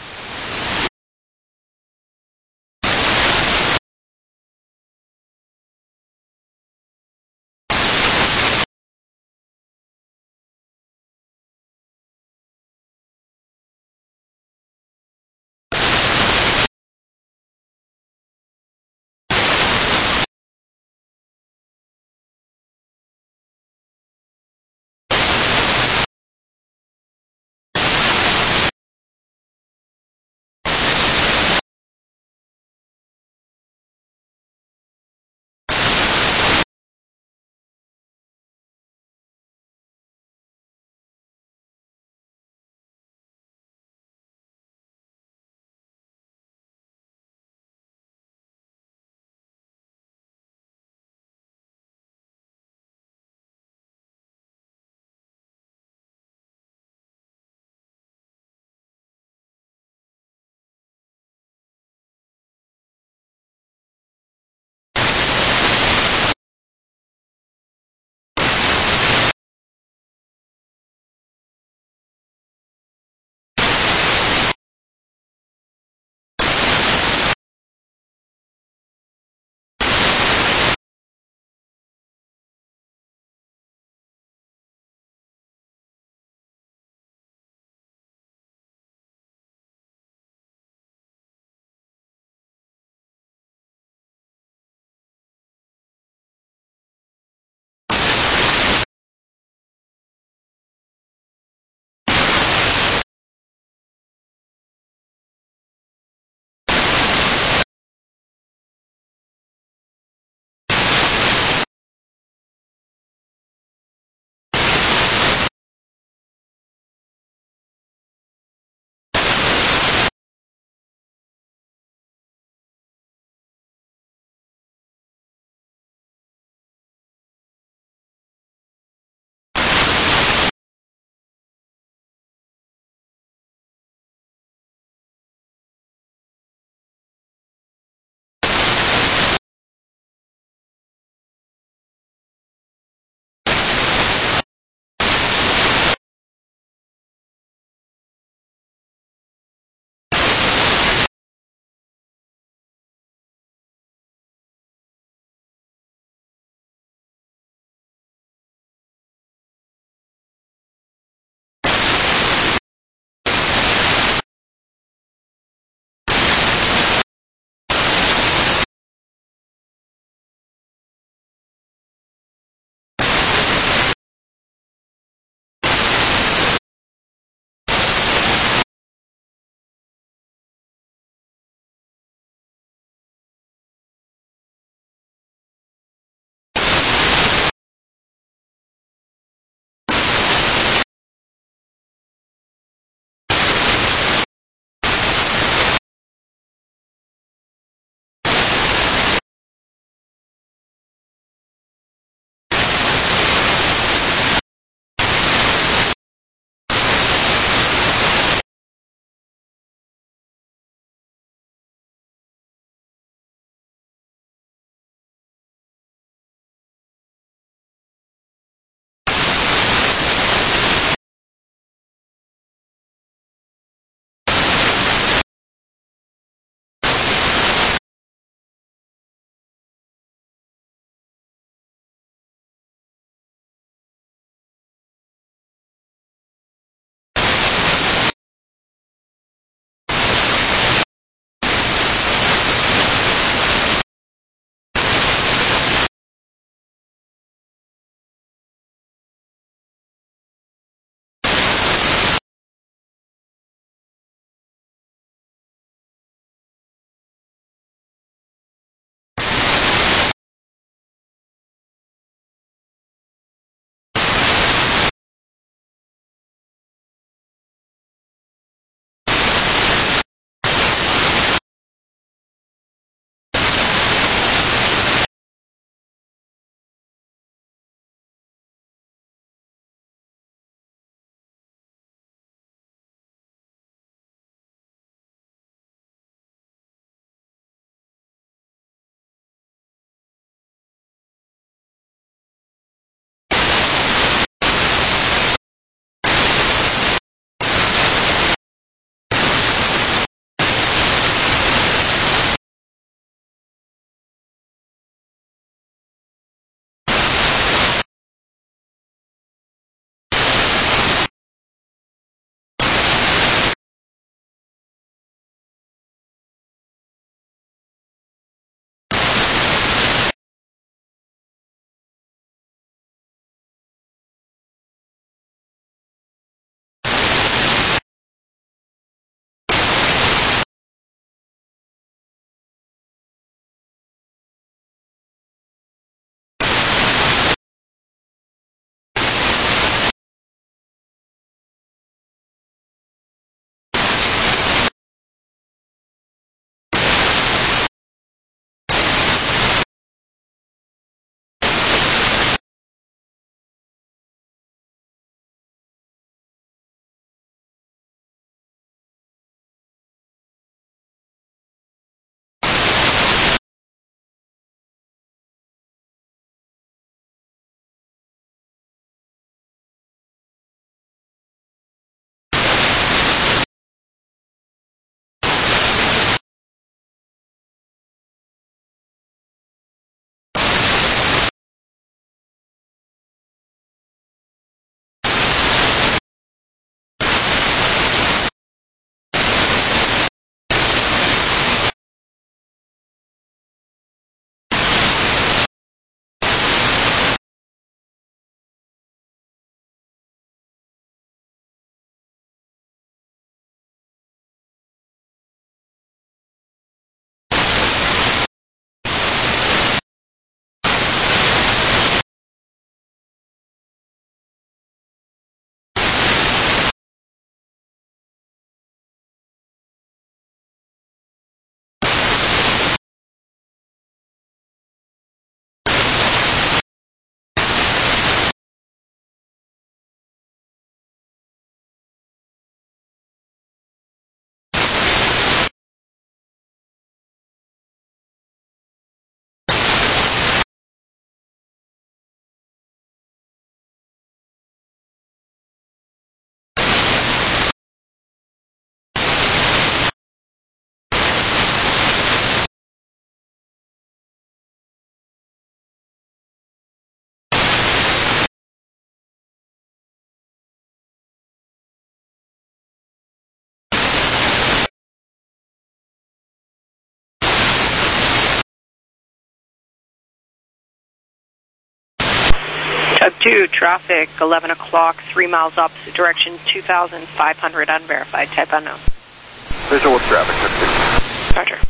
Tug 2, traffic, 11 o'clock, 3 miles opposite direction, 2,500 unverified, type unknown. Visual with traffic, Tug 2. Roger.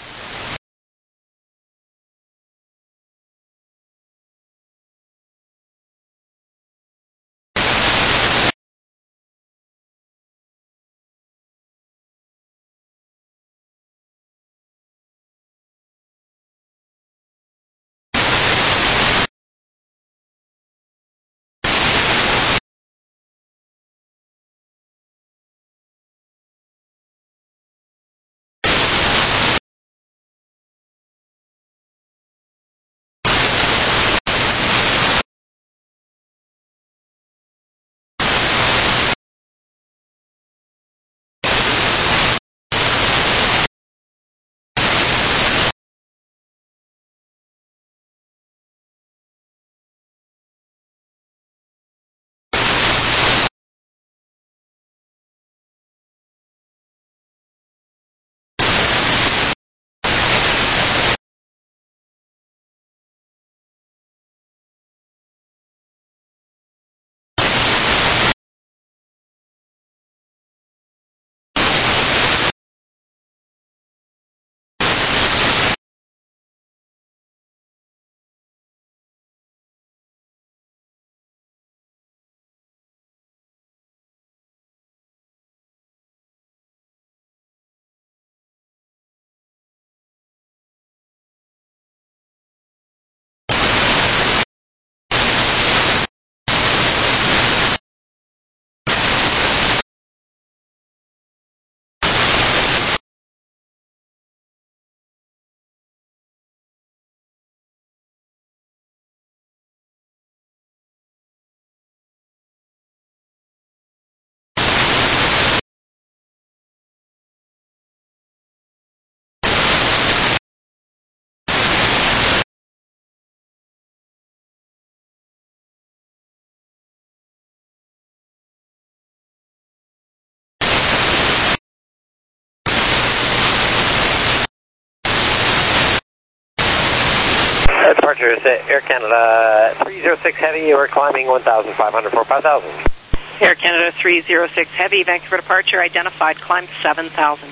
Departure is Air Canada 306 Heavy, we're climbing 1,500 for 5,000. Air Canada 306 Heavy, Vancouver departure identified, climb 7,000.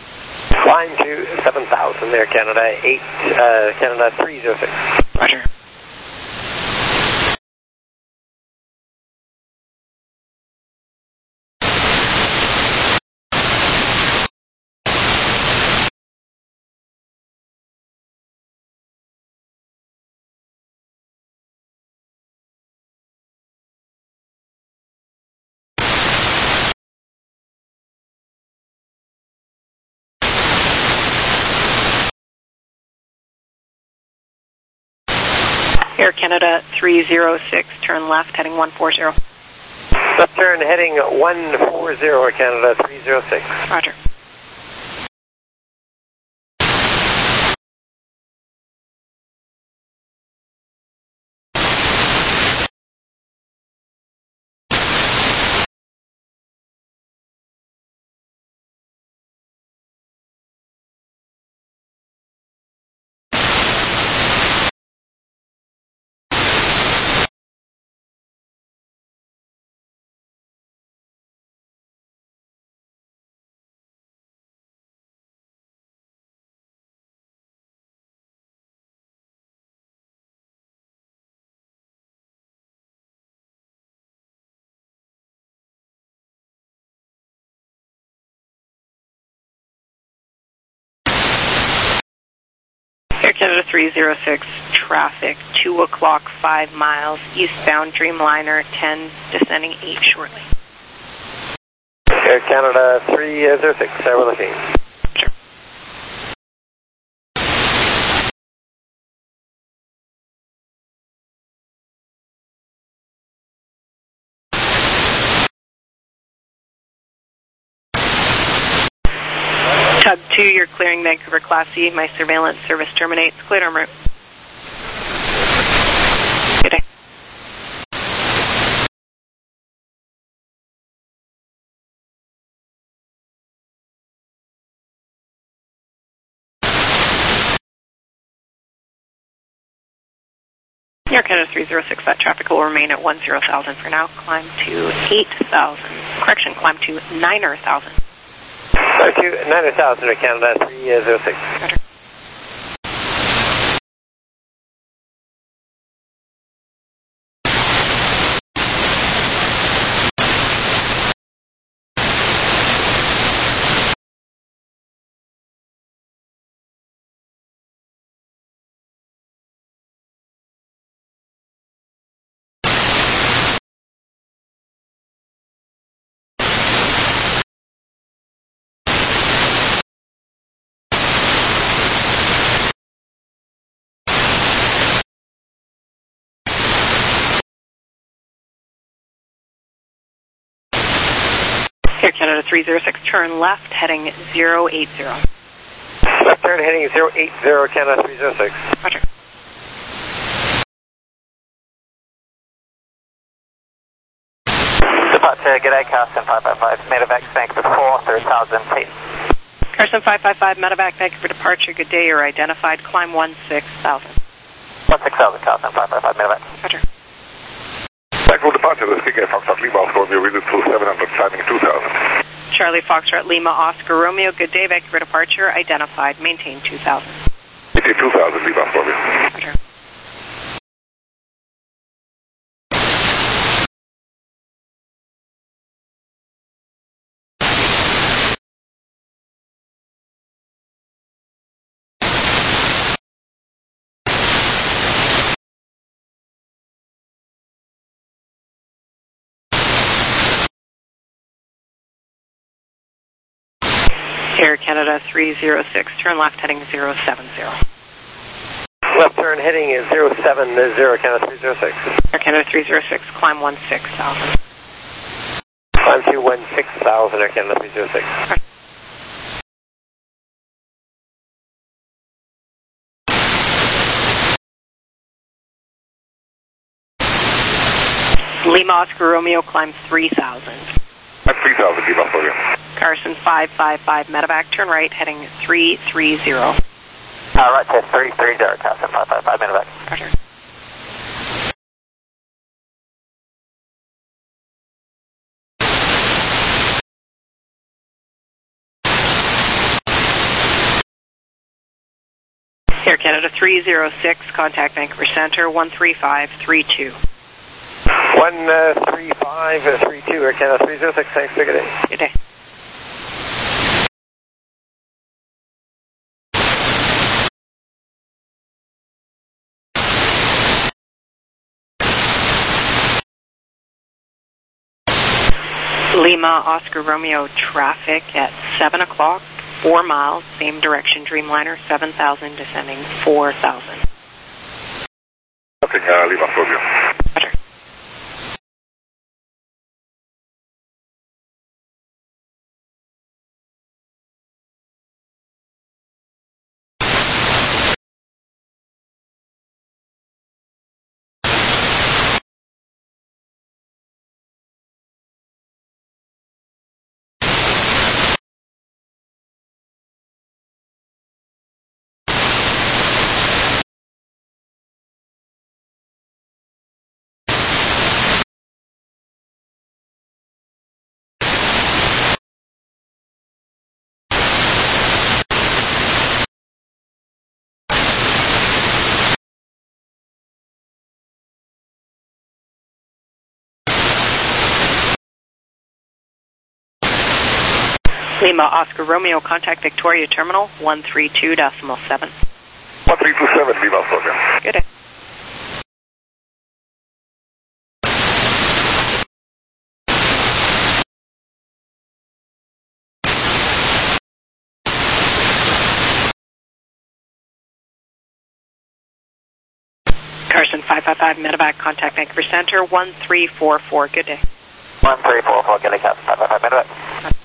Climb to 7,000, Air Canada 8, Canada 306. Roger. Air Canada 306, turn left, heading 140. Left turn, heading 140, Air Canada 306. Roger. Air Canada 306, traffic, 2 o'clock, 5 miles, eastbound Dreamliner 10, descending 8 shortly. Air Canada 306, we're looking. Sure. Tug 2, you're clearing Vancouver Class C. My surveillance service terminates. Cleared en route. Good day. Air Canada 306, that traffic will remain at 10,000 for now. Climb to 8,000. Correction, climb to 9,000. Climb to 9,000, Air Canada 306. Roger. Air Canada 306, turn left, heading 080. Left turn heading 080, Canada 306. Roger. Departure, g'day, Carson 555, Medevac, Vancouver 4, 3,000 feet. Carson 555, Medevac, Vancouver departure, good day, you're identified, climb 16,000. 16,000, Carson 555, Medevac. Roger. Vancouver departure, this is KK Foxtrot Lima, Romeo, read it through 700, climbing 2,000. Charlie Foxtrot Lima, Oscar Romeo, good day, Vancouver departure, identified, maintain 2,000. Maintain 2,000, Lima, Romeo. Roger. Air Canada 306, turn left heading 070. Left turn heading is 070, Canada 306. Air Canada 306, climb 16,000. Climb to 16,000, Air Canada 306. Lima Oscar Romeo, climb 3,000. 3,000, Lima, Romeo. Carson 555, Medevac, turn right heading 330. Right to 330, Carson 555, Medevac. Roger. Air Canada 306, contact Vancouver Center 13532. 13532, Air Canada 306, thanks, good day. Good day. Lima Oscar Romeo traffic at 7 o'clock, 4 miles, same direction, Dreamliner 7,000 descending 4,000. Okay, Lima, Romeo. Roger. Lima Oscar Romeo, contact Victoria Terminal 132.7. 1327, Lima, Romeo. Good day. Carson 555, Medevac, contact Vancouver Center 1344. Good day. 1344, good day, Carson 555, Medevac.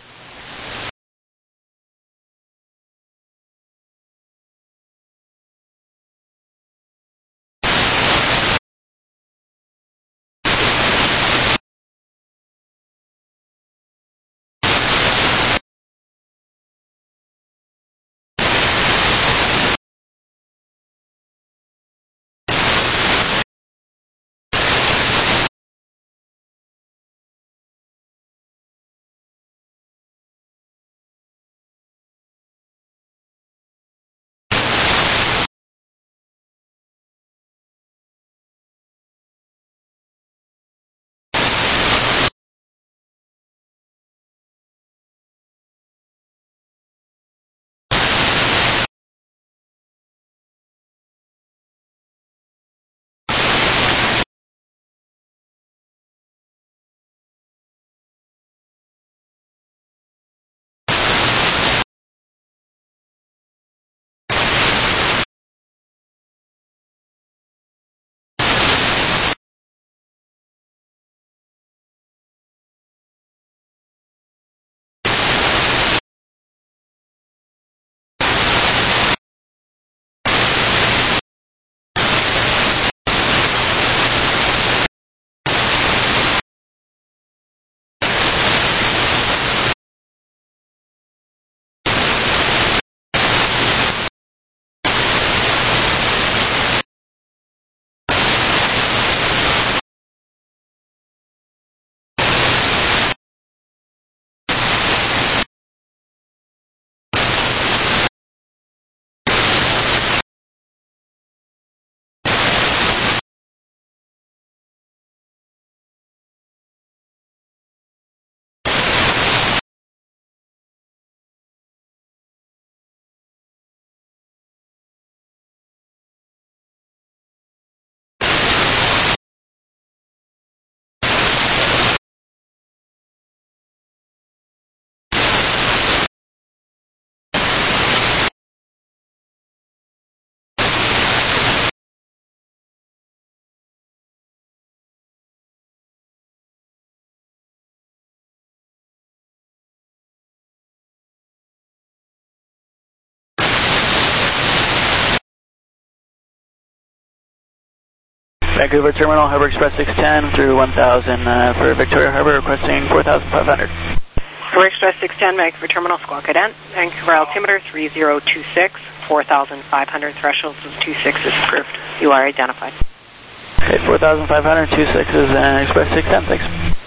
Vancouver Terminal, Harbor Express 610 through 1000 for Victoria Harbor, requesting 4,500. Harbor Express 610, Vancouver Terminal, Squawk Cadet. Vancouver altimeter 3026, 4,500, thresholds of 26 is approved. You are identified. Okay, 4,500, 26 is Express 610, thanks.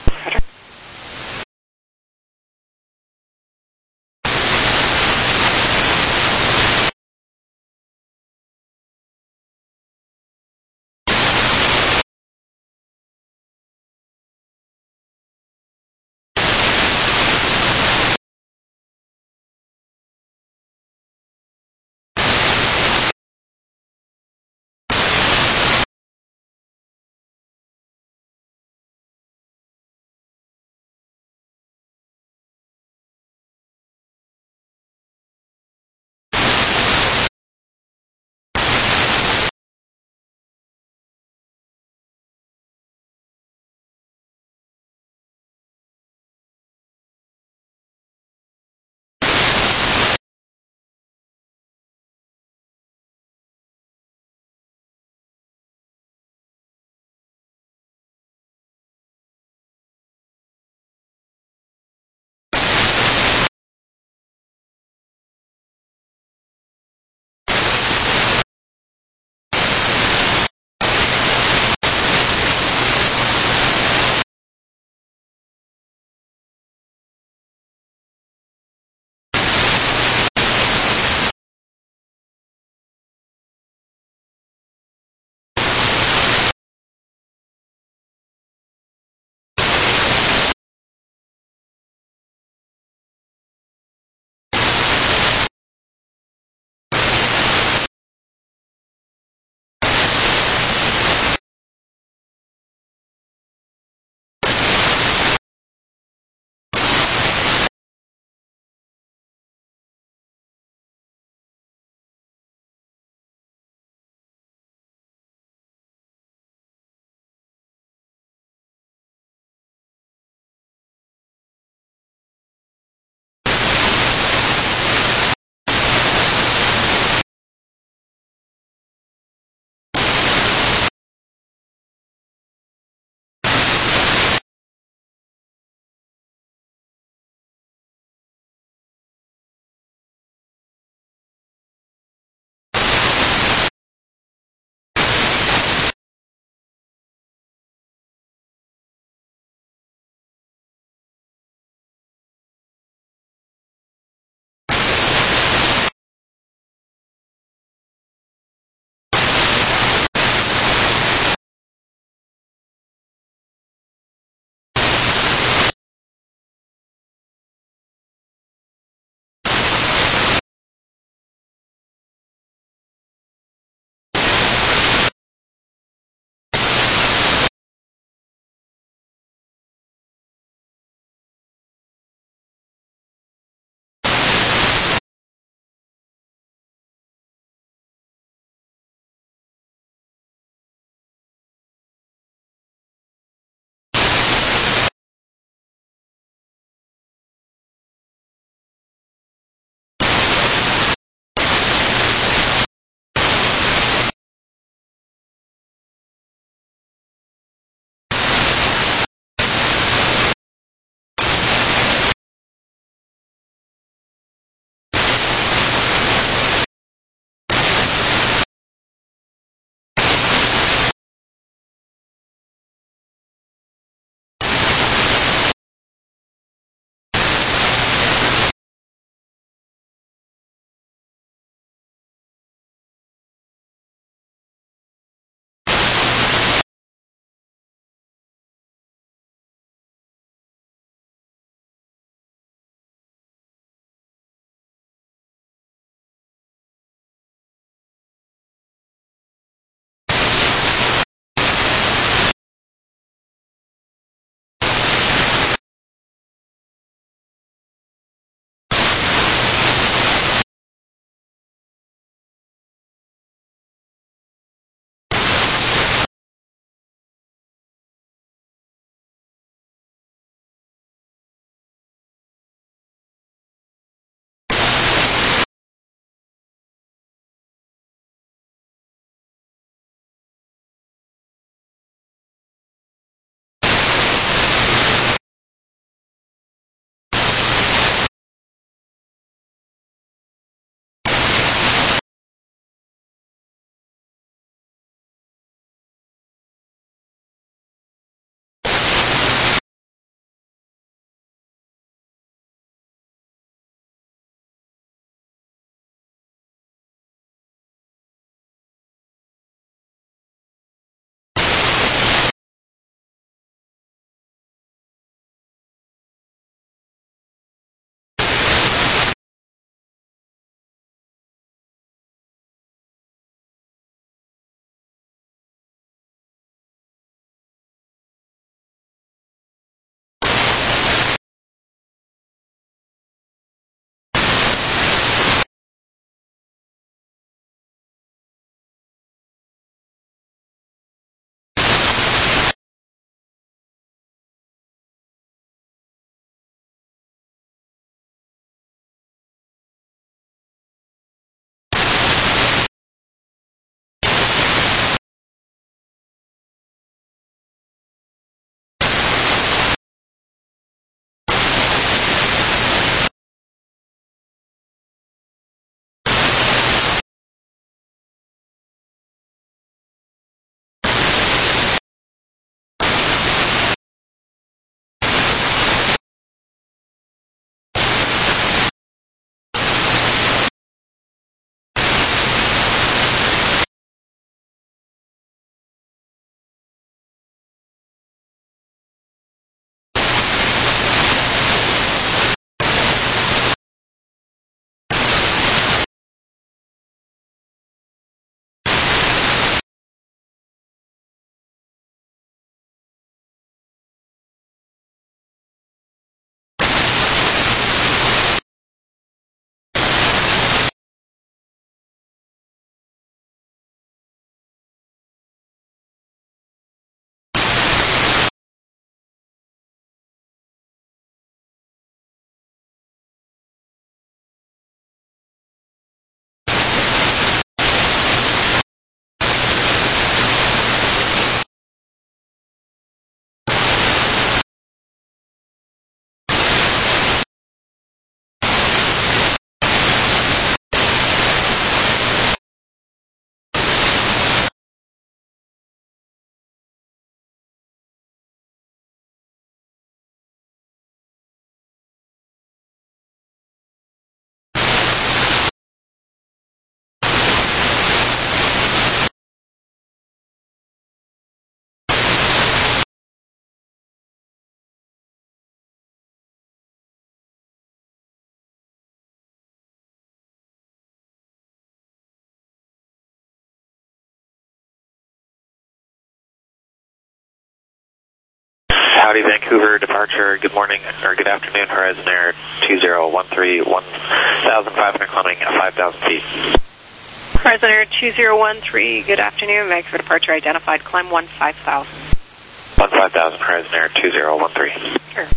Howdy, Vancouver departure. Good morning, or good afternoon, Horizon Air 2013, 1,500 climbing at 5,000 feet. Horizon Air 2013, good afternoon, Vancouver departure identified, climb 15,000. 15,000, Horizon Air 2013. Sure.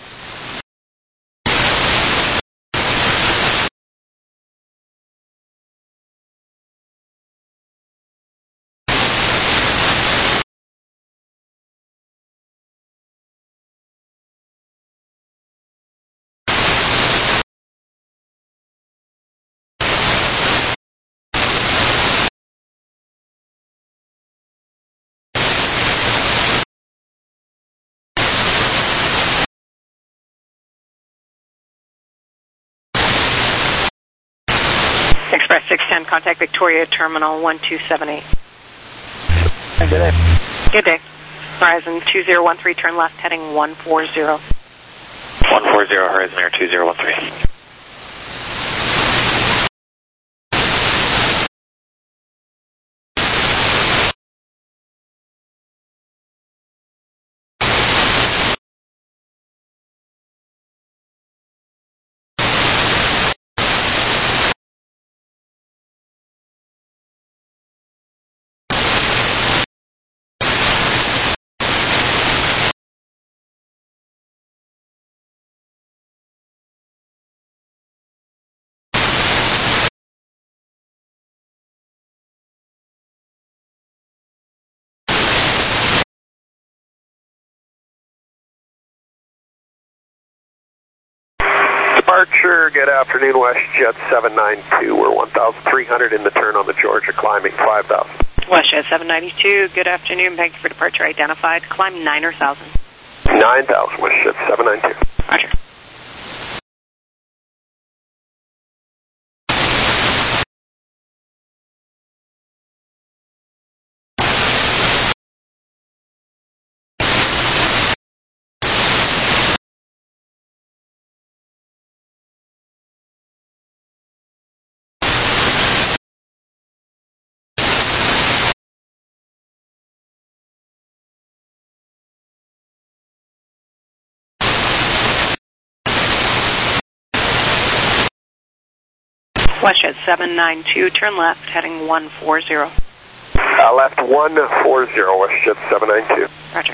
Express 610, contact Victoria Terminal 1278. Good day. Good day. Horizon 2013, turn left, heading 140. 140, Horizon Air 2013. Departure, good afternoon, WestJet 792. We're 1,300 in the turn on the Georgia, climbing 5,000. WestJet 792, good afternoon, Vancouver departure identified, climb 9 or 1,000. 9,000, WestJet 792. Roger. WestJet 792, turn left, heading 140. Left 140, WestJet 792. Roger.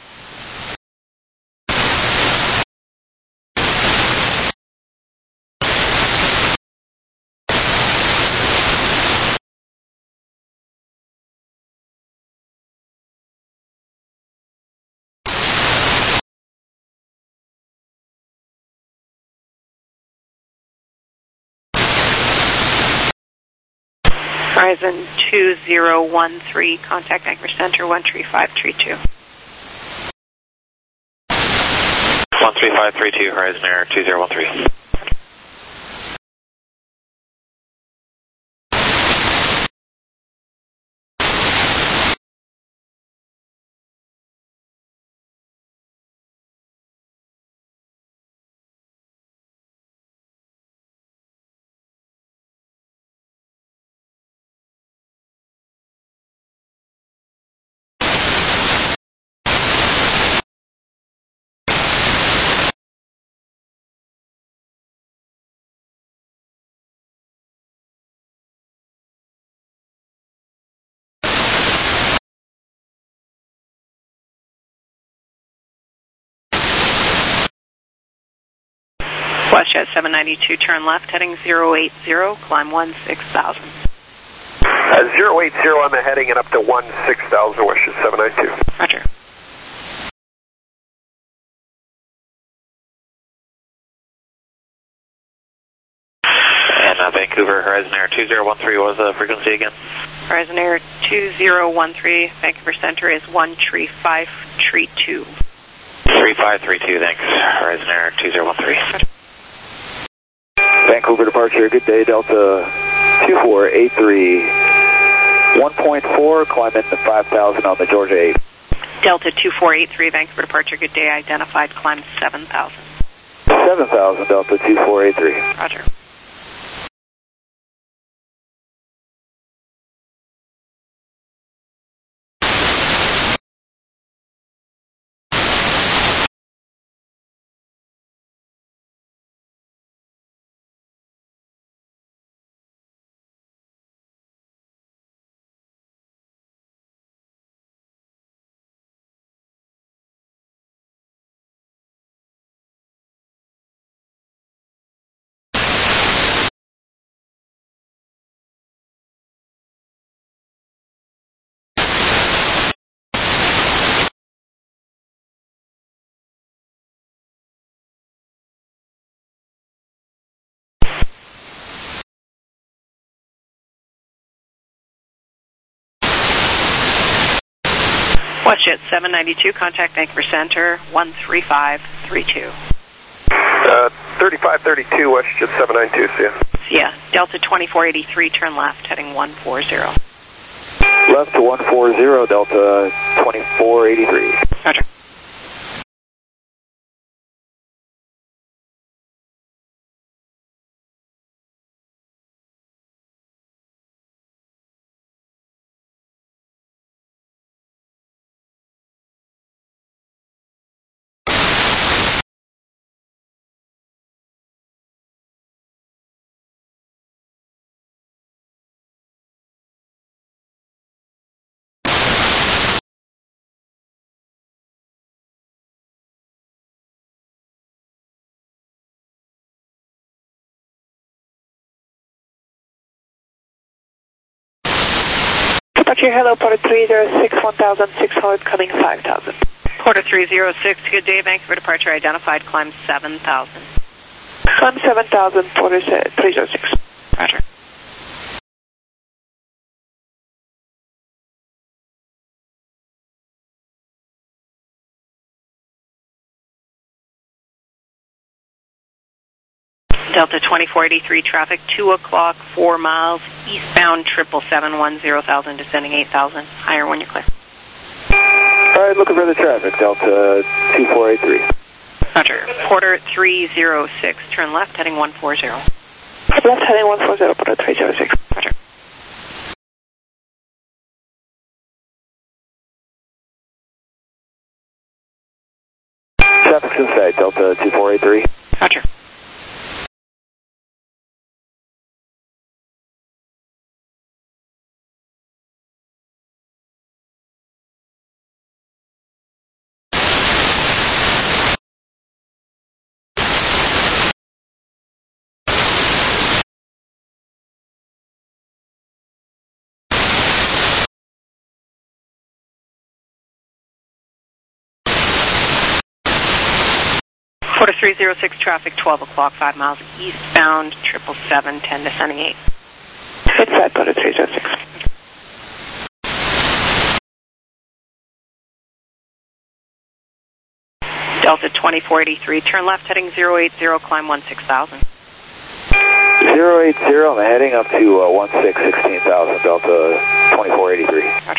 Horizon 2013, contact Anchor Center 13532. 13532, Horizon Air 2013. WestJet 792, turn left, heading 080, climb 16,000. 080 on the heading and up to 16,000, WestJet 792. Roger. And Vancouver, Horizon Air 2013, what was the frequency again? Horizon Air 2013, Vancouver Center is 13532. 3532, thanks. Horizon Air 2013. Vancouver departure, good day, Delta 2483, 1.4, climb into 5,000 on the Georgia 8. Delta 2483, Vancouver departure, good day, identified, climb 7,000. 7,000, Delta 2483. Roger. WestJet 792, contact Vancouver Center 13532. 3532, WestJet 792, see ya. Yeah, Delta 2483, turn left, heading 140. Left to 140, Delta 2483. Roger. Departure, hello, Porter 306, 1,600, coming 5,000. Porter 306, good day, Vancouver departure identified, climb 7,000. Climb 7,000, Porter 306. Roger. Delta 2483 traffic, 2 o'clock, 4 miles, eastbound 77710,000, descending 8,000. Higher when you're clear. All right, looking for the traffic, Delta 2483. Roger. Porter 306, turn left, heading 140. Left heading 140, Porter 306. Roger. Traffic's inside, Delta 2483. Roger. Porter 306 traffic, 12 o'clock, 5 miles eastbound, 77710, descending 8. Inside, Porter 306. Delta 2483, turn left, heading 080, climb 16,000. 080, I'm heading up to 16,000, Delta 2483. Roger.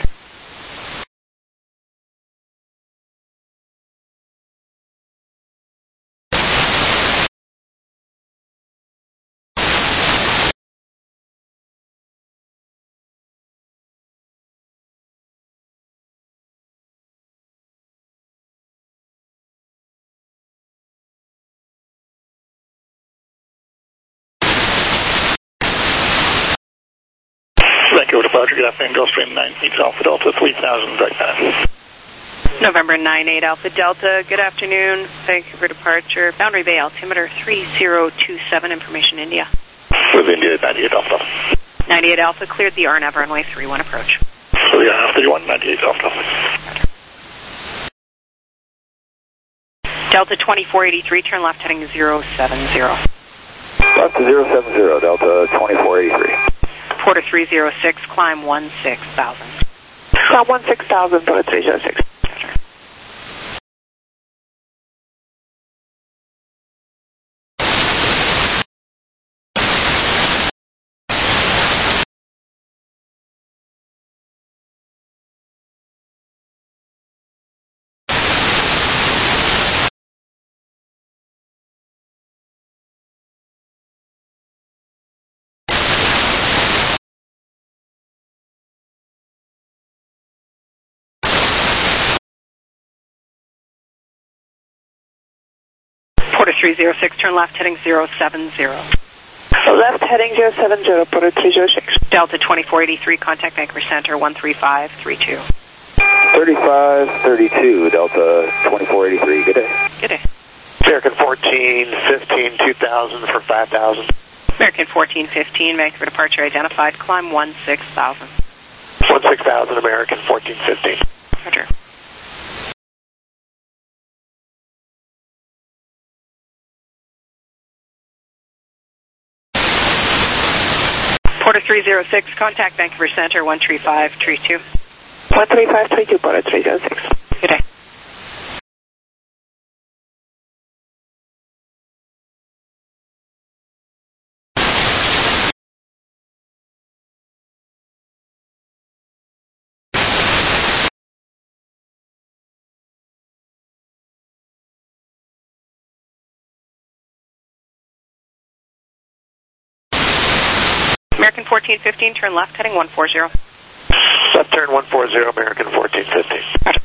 Vancouver departure, good afternoon, Gulfstream 98 Alpha Delta 3000, direct path. November 98 Alpha Delta, good afternoon, Vancouver departure, Boundary Bay altimeter 3027, information India. With India 98 Alpha. 98 Alpha, cleared the RNAV runway 31 approach. So the RNAV 31, 98 Alpha. Delta 2483, turn left, heading 070. Left to 070, Delta 2483. Porter 306, climb 16,000. Climb 16,000, Porter 306. Porter 306, turn left, heading 070. Left heading 070, Porter 306. Delta 2483, contact Vancouver Center 13532. 3532, Delta 2483, good day. Good day. American 1415, 2000 for 5,000. American 1415, Vancouver departure identified, climb 16,000. 16,000, American 1415. Roger. Porter 306, contact Vancouver Center 13532. 13532, Port 306. Good day. American 1415, turn left, heading 140. Left turn 140, American 1415.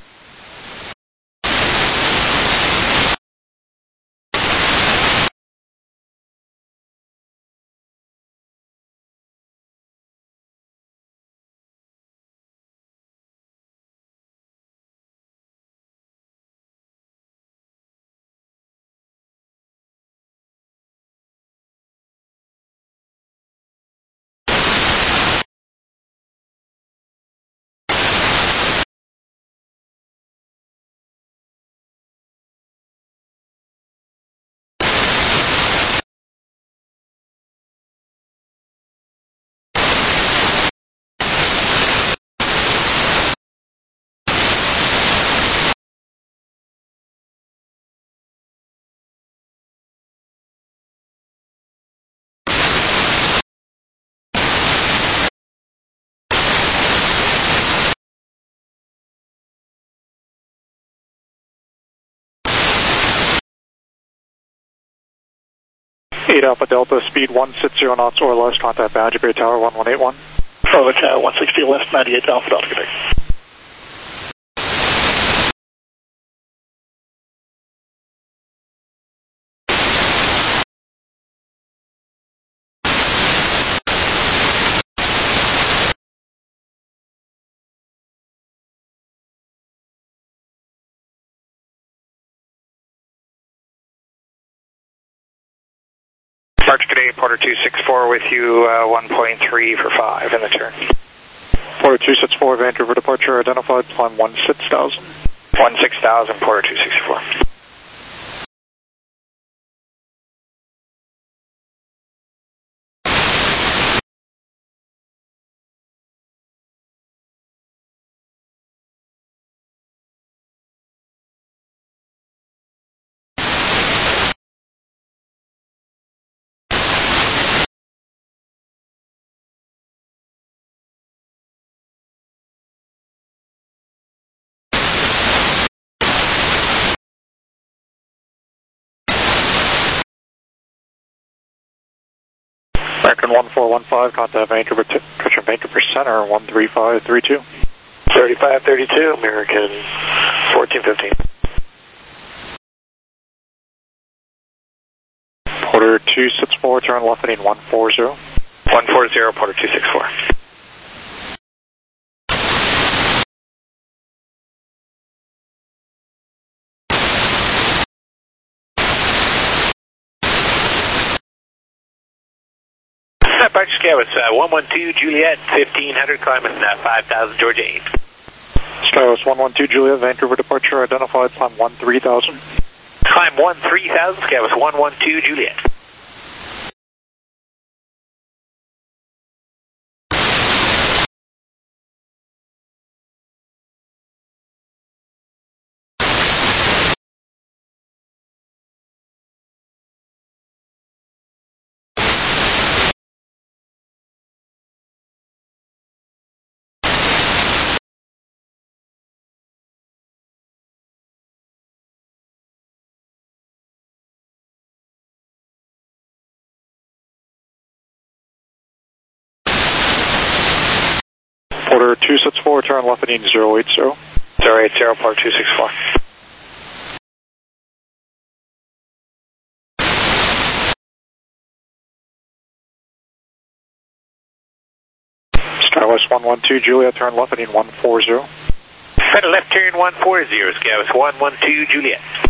Alpha Delta, speed 160 knots or less, contact Boundary Bay Tower 1181. Bravo Tower 160 left, 98 Alpha Delta, good day. March, good day, Porter 264 with you, 1.3 for 5 in the turn. Porter 264, Vancouver departure identified, climb 16,000. 16,000, Porter 264. American 1415, contact Vancouver Center 13532. 3532, American 1415. Porter 264, turn left heading 140. 140, Porter 264. Park Skywest, 112 Juliet, 1500, climbing 5,000, Georgia 8. Skywest 112 Juliet, Vancouver departure identified, climb 13,000. Climb 13,000, Skywest 112 Juliet. Porter 264, turn left heading 080. 080, Porter 264. Skywest 112 Juliet, turn left heading 140. Left turn 140, Skywest 112 Juliet.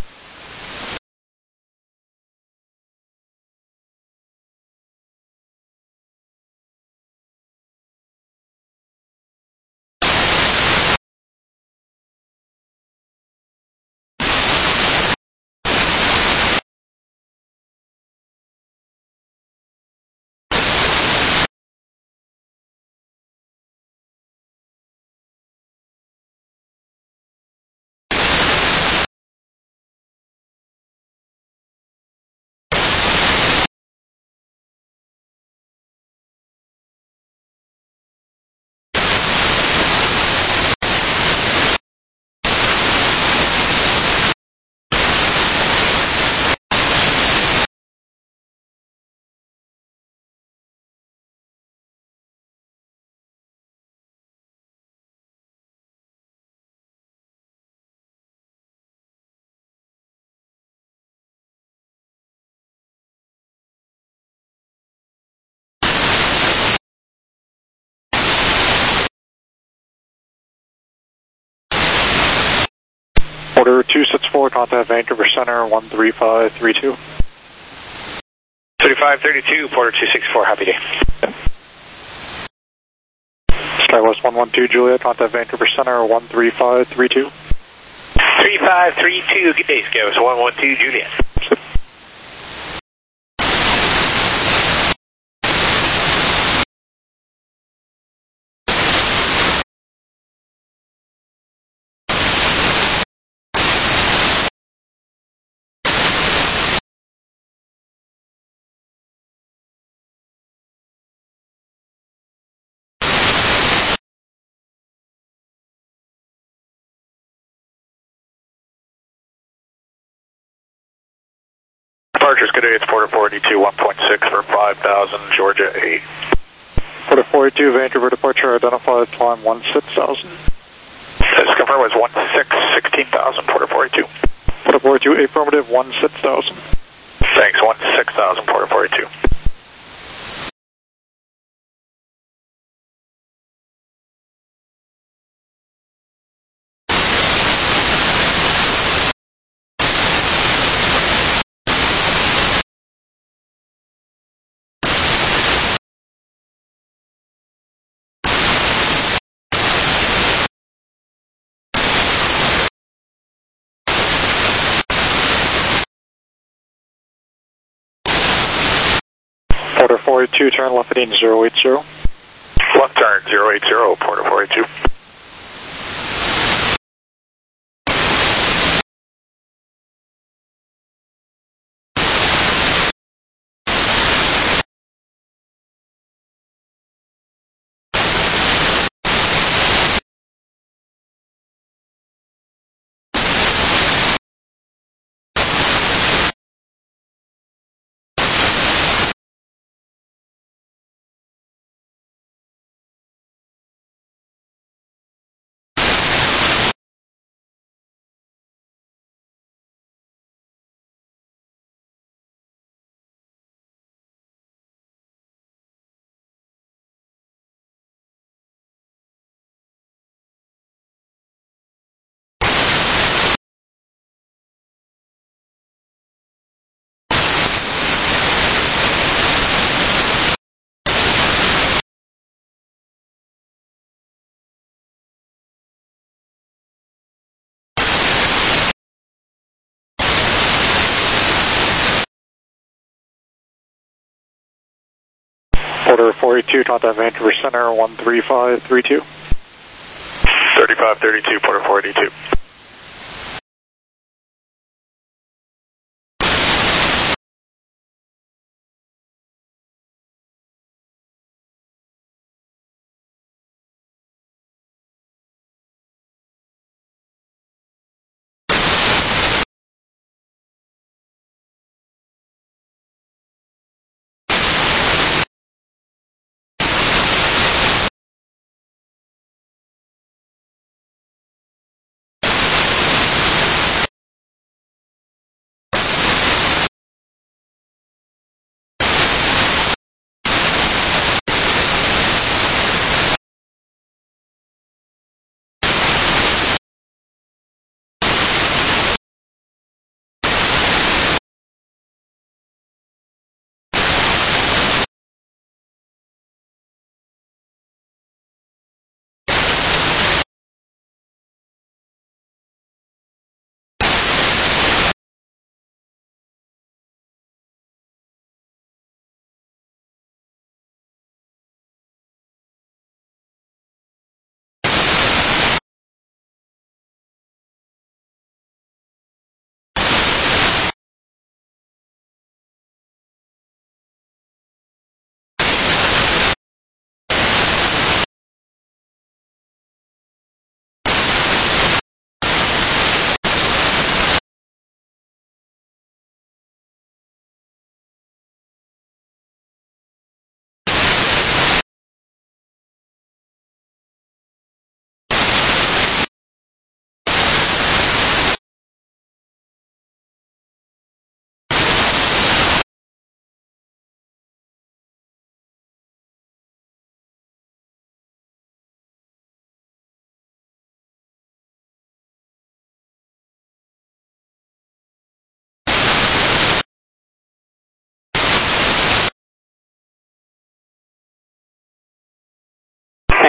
Porter 264, contact Vancouver Center 13532. 3532, Porter 264, happy day. SkyWest 112 Juliet, contact Vancouver Center 13532. 3532, good day, SkyWest 112 Juliet. Departures, good day, it's Porter 482, 1.6 for 5,000, Georgia 8. Porter 482, Vancouver departure identified, climb 16,000. Just confirm it was 16, 16,000, Porter 482. Porter 482, affirmative, 16,000. Thanks, 16,000, Porter 482. Porter 482, turn left heading 080. Left turn 080, Porter 482. Porter 482, contact Vancouver Center 13532. 3532, Porter 482.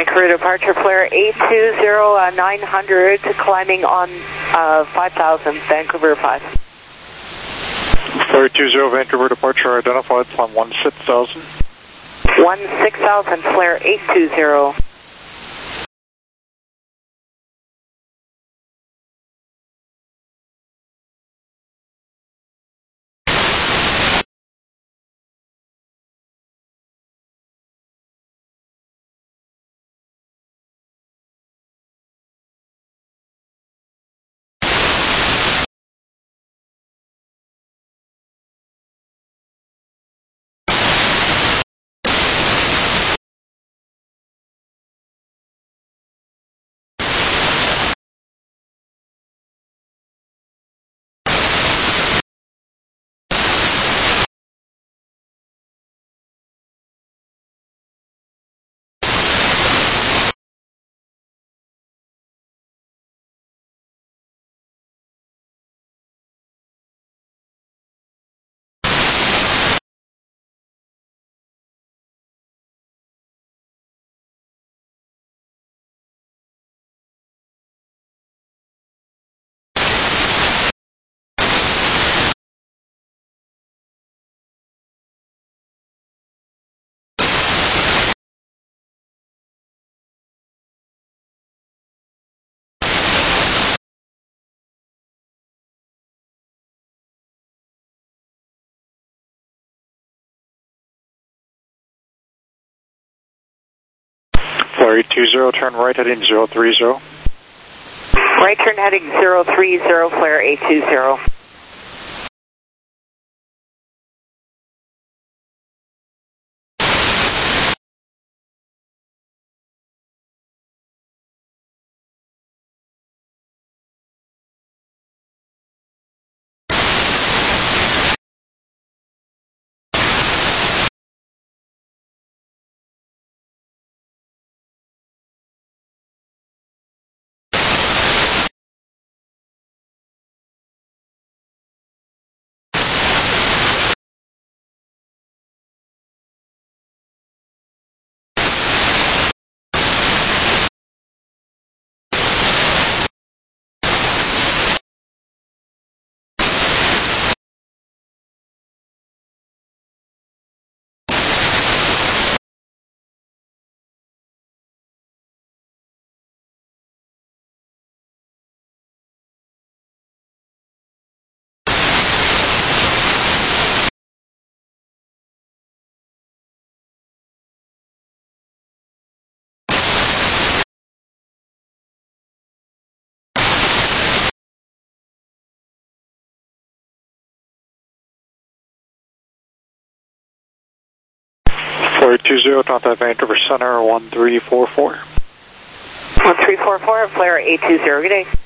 Vancouver departure, flare 820 900, climbing on 5000, Vancouver 5. Flare 20 Vancouver departure identified, climb 16,000. 16,000, flare 820. Flare 820, turn right heading 030. Right turn heading 030, flare 820. Flare 20, contact Vancouver Center 1344. 1344, flare 820, good day.